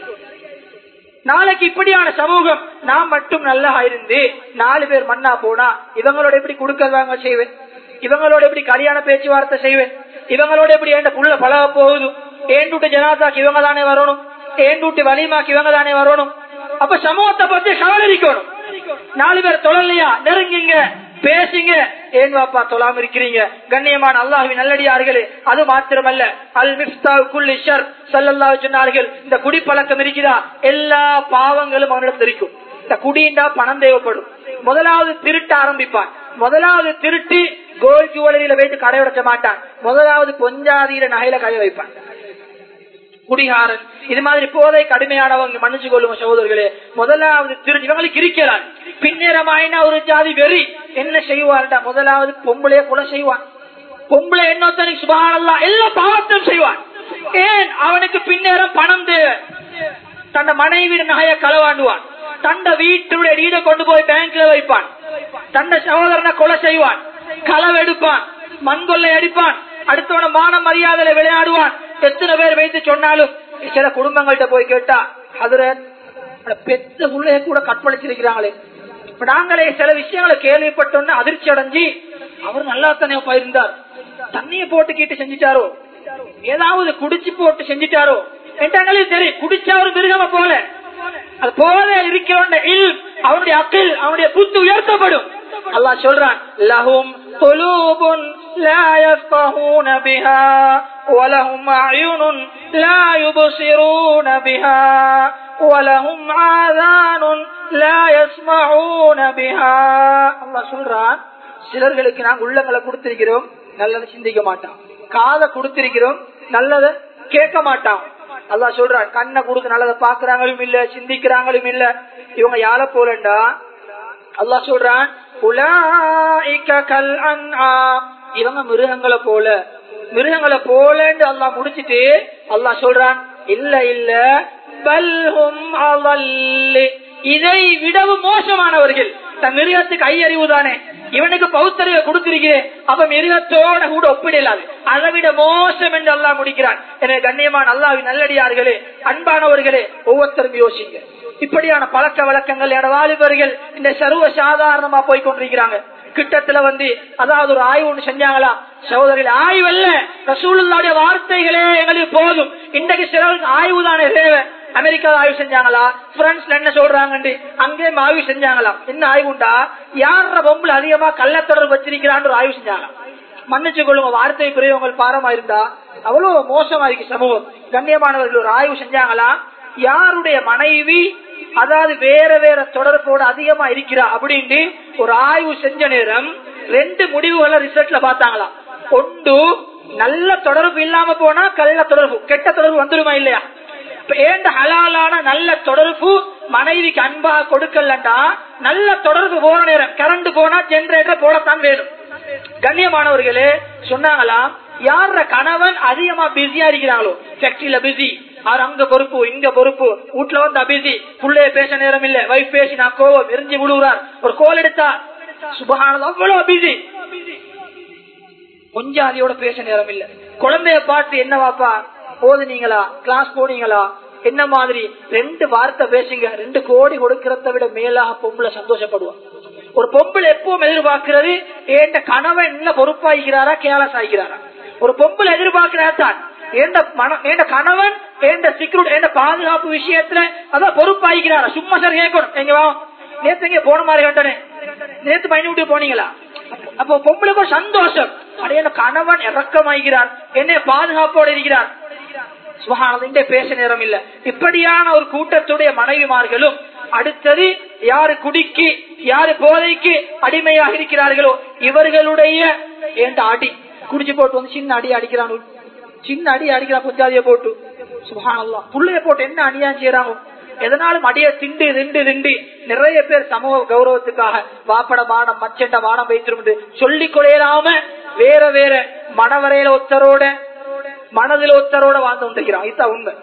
நாளைக்கு இப்படியான சமூகம் நான் மட்டும் நல்லா இருந்து நாலு பேர் மண்ணா போனா இவங்களோட எப்படி கொடுக்கறதாங்க செய்வேன், இவங்களோட எப்படி கல்யாண பேச்சுவார்த்தை செய்வேன், இவங்களோட எப்படி ஏண்ட புள்ள பழக போகுது, ஏண்டூட்டு ஜனாதாக்கு இவங்க தானே வரணும், ஏண்டூட்டு வலிமாக்கு இவங்க தானே வரணும். அப்ப சமூகத்தை பத்தி கவலை இருக்கணும். நாலு பேர் தொழலையா, நெருங்குங்க, பேசுங்க. ஏன் வாப்பா தொழாம இருக்கிறீங்க? கண்ணியமான அல்லாஹ்வின் நல்லடியார்களே, அது மாத்திரமல்ல, அல் மிஃப்தாஹ் குல்லி ஷர் ஸல்லல்லாஹு சொன்னார்கள், இந்த குடிப்பழக்கம் இருக்கிறா எல்லா பாவங்களும் அவனிடம் இருக்கும். இந்த குடிண்டா பணம் தேவைப்படும், முதலாவது திருட்ட ஆரம்பிப்பான். முதலாவது திருட்டு கோல்ட் ஜுவல்லரியில வைத்து கடை உடைச்ச மாட்டான், முதலாவது பொஞ்சாதியில நகையில கடை வைப்பான். குடிகாரன், இது மாதிரி போதை கடுமையானவங்க மன்னிச்சு கொள்ளுங்க சகோதரர்களே, முதலாவது திருட்டு இவங்களுக்கு இருக்கிறான். பின்னேரமாயினா ஒரு ஜாதி வெறி என்ன செய்வான்டா, முதலாவது பொம்பளைய கொலை செய்வான். பொம்பளை என்னொத்தனுக்கு சுபஹானல்லாஹ் எல்லா பாவத்தையும் செய்வான். ஏன்? அவனுக்கு பின்னேரம் பணம் தேவை. தன்னை மனைவியின் நகையை களவாண்டுவான், தன்னை வீட்டுடைய நீட கொண்டு போய் பேங்க்ல வைப்பான், தன்னை சகோதரனை கொலை செய்வான், களவெடுப்பான், மண்கொள்ளை அடிப்பான், அடுத்தவன மான மரியாதையில விளையாடுவான். எத்தனை பேர் வைத்து சொன்னாலும் சில குடும்பங்கள்ட்ட போய் கேட்டா அதுல பெத்த பிள்ளைய கூட கற்பழிச்சிருக்கிறாங்களே. நாங்களே சில விஷயங்களை கேள்விப்பட்டோன்னு அதிர்ச்சி அடைஞ்சி, அவர் நல்லா தானே போயிருந்தார், தண்ணிய போட்டு கீட்டு செஞ்சிட்டாரோ, ஏதாவது குடிச்சு போட்டு செஞ்சிட்டாரோ என்றாங்களே. சரி, குடிச்சா ஒரு மிருகம போல அது போல இருக்கிற அவனுடைய அக்கில் அவனுடைய புத்து உயர்த்தப்படும். அல்லாஹ் சொல்றான், லஹும் குலூபுன் லா யஃபஹூன பிஹா வலஹும் அயுனுன் லா யுப்சிரூன பிஹா வலஹும் ஆதானுன் லா யஸ்மஊன பிஹா. அல்லாஹ் சொல்றான், சிலர்களுக்கு நாங்கள் உள்ளங்களை கொடுத்திருக்கிறோம், நல்லதை சிந்திக்க மாட்டான், காதை கொடுத்திருக்கிறோம், நல்லதை கேட்க மாட்டான். அல்லாஹ் சொல்றான், கண்ணை கொடுத்து நல்லதை பாக்குறாங்களும் இல்ல, சிந்திக்கிறாங்களும் இல்ல. இவங்க யார போலண்டா அல்லாஹ் சொல்றான், உலாயிக கல் அன்ஆம், இவங்க மிருகங்களை போல, மிருகங்களை போலன்னு அல்லாஹ் முடிச்சிட்டு அல்லாஹ் சொல்றான், இல்ல இல்ல பல்ஹும் அவல்லி, இதை விடவும் மோசமானவர்கள். தன் மிருகத்துக்கு ஐயறிவு தானே, இவனுக்கு பௌத்தறிவை கொடுத்திருக்கிறேன், அப்ப மிருகத்தோட கூட ஒப்பிடலாது, அதை விட மோசம் என்று அல்லாஹ் முடிக்கிறான். எனவே கண்ணியமான அல்லாஹ்வின் நல்லடியார்களே, அன்பானவர்களே, ஒவ்வொருத்தரும் யோசிங்க. இப்படியான பழக்க வழக்கங்கள் என வாலிபர்கள் இந்த சர்வ சாதாரணமா போய் கொண்டிருக்கிறாங்க. கிட்டத்துல வந்து அதாவது ஒரு ஆய்வு ஒண்ணு செஞ்சாங்களா சகோதரர்கள், ஆய்வு அல்ல, ரசூலுல்லாஹ்வுடைய வார்த்தைகளே எங்களுக்கு போதும். இன்றைக்கு சிலருக்கு ஆய்வு தானே தேவை. அமெரிக்காவில் ஆய்வு செஞ்சாங்களா, பிரான்ஸ்ல என்ன சொல்றாங்க, அங்கே ஆய்வு செஞ்சாங்களா. என்ன ஆய்வுண்டா, யார பொம்பளை அதிகமா கள்ளத்தொடர்பு வச்சிருக்கிறான்னு ஒரு ஆய்வு செஞ்சாங்களா. மன்னிச்சு கொள்ளுங்க, வார்த்தை பிரயோகங்கள் பாரமா இருந்தா அவ்வளவு மோசமா இருக்கு சமூகம். கண்ணியமானவர்கள் ஒரு ஆய்வு செஞ்சாங்களா, யாருடைய மனைவி அதாவது வேற வேற தொடர்போட அதிகமா இருக்கிறா அப்படின்னு ஒரு ஆய்வு செஞ்ச நேரம் ரெண்டு முடிவுகளை ரிசல்ட்ல பார்த்தாங்களா. ஒன்று, நல்ல தொடர்பு இல்லாம போனா கள்ள தொடர்பு, கெட்ட தொடர்பு வந்துருமா இல்லையா. ஏண்ட ஹலாலான நல்ல தொடர்பு மனைவிக்கு அன்பா கொடுக்கலண்டா, நல்ல தொடர்பு போற நேரம் கரண்ட் போனா ஜெனரேட்டர் போடத்தான் வேணும். கண்ணியமானவர்களே சொன்னாங்களாம், யார கணவன் அதிகமா பிஸியா இருக்கிறாங்களோ, ஃபேக்டரியில பிஸி, அவர் அங்க பொறுப்பு இங்க பொறுப்பு, வீட்டுல வந்து அபிசி, புள்ளைய பேச நேரம் இல்ல, வைஃப் பேசி நான் கோவம் எரிஞ்சு விழுவுறார், ஒரு கோல் எடுத்தா சுபஹானல்லாஹ் அவ்வளவு பிஸி, கொஞ்சாதியோட பேச நேரம் இல்ல. குழந்தைய பார்த்து என்ன வாப்பா போதுனீங்களா, கிளாஸ் போனீங்களா, என்ன மாதிரி ரெண்டு வார்த்தை பேசுங்க, ரெண்டு கோடி கொடுக்கறத விட மேலாக பொம்பளை சந்தோஷப்படுவான். ஒரு பொம்பளை எப்பவும் எதிர்பார்க்கிறது, ஏண்ட கணவன் என்ன பொறுப்பாகிறாரா கேலஸ் ஆகிறாரா. ஒரு பொம்பளை எதிர்பார்க்கிறாத்தான் ஏண்ட கணவன் ஏண்ட செக்யூரிட்டி ஏண்ட பாதுகாப்பு விஷயத்துல அதான் பொறுப்பாகிறாரா. சும்மா சார் கேட்கணும், எங்க வா நேத்து எங்க போன மாதிரி கண்டனே நேத்து பயணி விட்டு போனீங்களா? அப்போ பொம்பளைக்கு சந்தோஷம், அடைய கணவன் இறக்கமாகிறார், என்னை பாதுகாப்போடு இருக்கிறார். சுபஹானல்லாஹ், பேச நேரம் இல்ல. இப்படியான ஒரு கூட்டத்துடைய மனைவிமார்களும் அடுத்தது யாரு குடிக்கு யாரு போதைக்கு அடிமையாக இருக்கிறார்களோ இவர்களுடைய ஏண்ட அடி குடிச்சு போட்டு வந்து சின்ன அடி அடிக்கிறாங்க, சின்ன அடி அடிக்கிறான் புஞ்சாதிய போட்டு. சுபஹானல்லாஹ், புள்ளைய போட்டு என்ன அநியாயம் செய்யறாங்க. எதனாலும் அடிய திண்டு திண்டு திண்டி நிறைய பேர் சமூக கௌரவத்துக்காக வாப்பட மானம் மச்சண்ட மானம் வைத்திருந்து சொல்லிக் கொள்ளையிலாம வேற வேற மனவரையில ஒத்தரோட மனதில் ஒத்தரோட வாழ்ந்து கொண்டிருக்கிறான். இதுதான் உண்மை.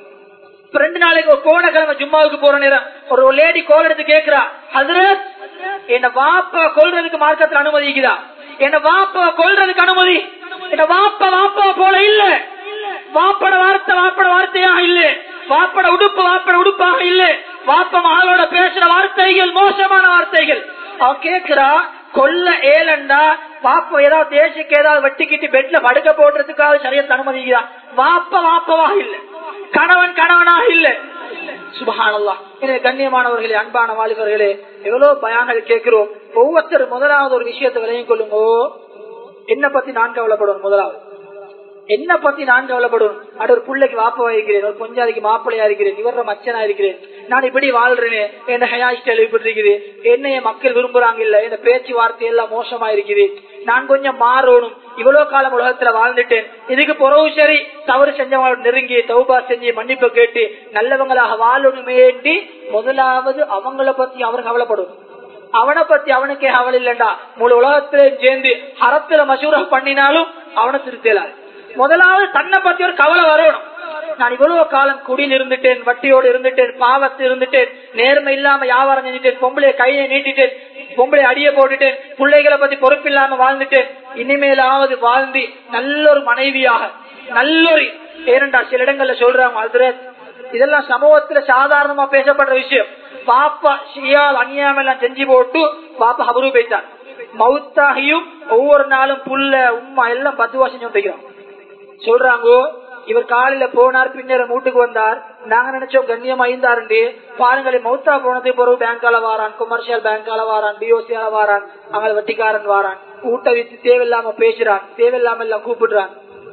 ரெண்டு நாளைக்கு ஒரு கோணக்கிழமை ஜும்மாவுக்கு போற நேரம் ஒரு லேடி கோல் எடுத்து கேட்கிறா, ஹஜ்ரத் என்ன வாப்ப கொல்றதுக்கு மார்க்கத்தில் அனுமதிக்குதா? என்ன வாப்ப கொல்றதுக்கு அனுமதி? என்ன வாப்ப வாப்பா போல இல்ல, வாப்பட வார்த்தை வாப்பட வார்த்தையாக இல்ல, வாப்பட உடுப்பு வாப்பட உடுப்பாக இல்ல, வாப்ப மகளோட பேசுற வார்த்தைகள் மோசமான வார்த்தைகள். அவ கேட்கிறா, கொல்ல ஏலண்டா வாப்ப ஏதாவது தேசிக்கு ஏதாவது வெட்டிக்கிட்டு பெட்ல படுக்க போடுறதுக்காக சரியத்தை அனுமதிக்கிறா. வாப்ப வாப்பவாக இல்ல, கணவன் கணவனாக இல்ல. சுபஹானல்லாஹ். எனவே கண்ணியமானவர்களே, அன்பான வாலிபர்களே, எவ்வளவு பயான்கள் கேட்கிறோம். ஒவ்வொருத்தர் முதலாவது ஒரு விஷயத்தை விளையும் கொள்ளுங்கோ, என்ன பத்தி நான் கவலைப்படுவேன். முதலாவது என்ன பத்தி நான் கவலைப்படுவேன். அது ஒரு பிள்ளைக்கு வாப்பவா இருக்கிறேன், ஒரு கொஞ்சாதிக்கு மாப்பிள்ளையா இருக்கிறேன், இவர மச்சனா இருக்கிறேன், நான் இப்படி வாழ்றேனே, என்ன ஹேர் ஸ்டைல் இப்படி இருக்குது, என்னைய மக்கள் விரும்புறாங்க இல்ல, என்ன பேச்சுவார்த்தை எல்லாம் மோசமா இருக்குது, நான் கொஞ்சம் மாறணும். இவ்வளவு காலம் உலகத்துல வாழ்ந்துட்டேன், இதுக்கு பிறகு சரி தவறு செஞ்சவங்களோட நெருங்கி தௌபா செஞ்சு மன்னிப்பு கேட்டு நல்லவங்களாக வாழணுமேண்டி முதலாவது அவங்கள பத்தி அவர் கவலைப்படும். அவனை பத்தி அவனுக்கே கவலை இல்லண்டா முழு உலகத்திலே சேர்ந்து ஹரத்துல மசூரா பண்ணினாலும் அவனை திருத்தலாது. முதலாவது தன்னை பத்தி ஒரு கவலை வரணும். நான் இவ்வளவு காலம் குடியில் இருந்துட்டேன், வட்டியோடு இருந்துட்டேன், பாவத்து இருந்துட்டேன், நேர்மை இல்லாம வியாபாரம் செஞ்சுட்டேன், பொம்பளை கையை நீட்டிட்டேன், பொம்பளை அடிய போட்டுட்டேன், பிள்ளைகளை பத்தி பொறுப்பு இல்லாம வாழ்ந்துட்டேன். இனிமேலாவது வாழ்ந்து நல்ல ஒரு மனைவியாக நல்லொரு ஏனண்டா சில இடங்கள்ல சொல்றாங்க, ஹஜ்ரத் இதெல்லாம் சமூகத்துல சாதாரணமா பேசப்படுற விஷயம். பாப்பா ஷியால் அநியாயம் எல்லாம் செஞ்சு போட்டு பாப்பா ஹபரு போயிட்டார். மவுத்தாகியும் ஒவ்வொரு நாளும் புல்ல உம்மா எல்லாம் பத்து வருஷம் சொல்லிக்கிறோம். சொல்றாங்க, இவர் காலையில போனார், பின்னர் வீட்டுக்கு வந்தார், நாங்க நினைச்சோம் கண்ணியமா இருந்தாரு. பாருங்களே, மௌத்தா போனதுக்கு பிறகு பேங்கால வாரான், கொமர்ஷியல் பேங்கால வாரான், பிஓசியால வாரான், அங்க வட்டிக்காரன் வாரான், ஊட்ட வித்து தேவையில்லாம பேசுறான், தேவையில்லாம எல்லாம் கூப்பிடுறான்.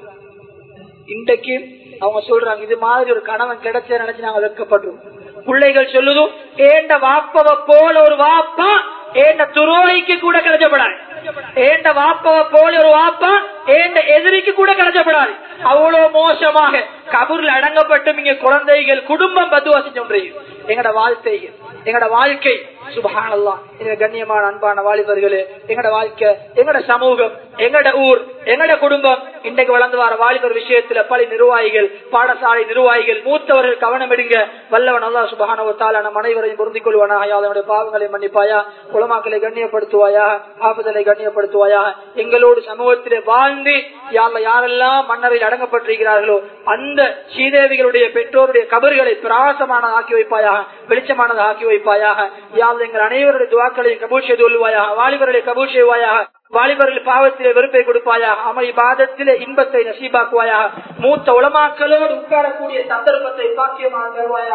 இன்றைக்கு அவங்க சொல்றாங்க, இது மாதிரி ஒரு கணவன் கிடைச்ச நினைச்சு நாங்க வெட்கப்படுறோம். பிள்ளைகள் சொல்லுதும், ஏண்ட வாப்பவ போல ஒரு வாப்பா ஏண்ட துரோகிக்கு கூட கிடைச்சப்படாது, ஏண்ட வாப்பவ போல ஒரு வாப்பா ஏண்ட எதிரிக்கு கூட கிடைச்சப்படாது. அவ்வளவு மோசமாக கபூர்ல அடங்கப்பட்டு இங்க குழந்தைகள் குடும்பம் பதுவா செஞ்சோன்றீங்க. எங்கட வாழ்க்கைகள் எங்கட வாழ்க்கை சுபஹானல்லாஹ். எங்க கண்ணியமான அன்பான வாலிபர்களே, எங்கட வாழ்க்கை எங்கட சமூகம் எங்கட ஊர் எங்கட குடும்பம் இன்றைக்கு வளர்ந்து வர வாலிபர் விஷயத்துல பல நிர்வாகிகள் பாடசாலை நிர்வாகிகள் மூத்தவர்கள் கவனம் எடுங்க. வல்லவன் அல்லாஹ் சுப்ஹானஹு வ தஆலா நம் அனைவரையும் பொருந்திக் கொள்வானாக. அவனுடைய பாவங்களை மன்னிப்பாயா, உலமாக்களை கண்ணியப்படுத்துவாயா, ஆபதலை கண்ணியப்படுத்துவாயா. எங்களோடு சமூகத்திலே வாழ்ந்து யாரெல்லாம் மன்னரில் அடங்கப்பட்டிருக்கிறார்களோ அந்த ஸ்ரீதேவிகளுடைய பெற்றோருடைய கபர்களை பிரகாசமானதாக ஆக்கி வைப்பாயாக, வெளிச்சமானதாக ஆக்கி வைப்பாயாக. யாழ் எங்கள் அனைவருடைய துவாக்களையும் கபூல் செய்து கொள்வாயாக, வாலிபர்களை கபூல் செய்வாயாக, வாலிபர்கள் பாவத்திலே வெறுப்பை கொடுப்பாயாக, அமல் இபாதத்திலே இன்பத்தை நசீபாக்குவாயாக, மூத்த உலமாக்களோடு உட்காரக்கூடிய சந்தர்ப்பத்தை பாக்கியமாக தருவாயாக.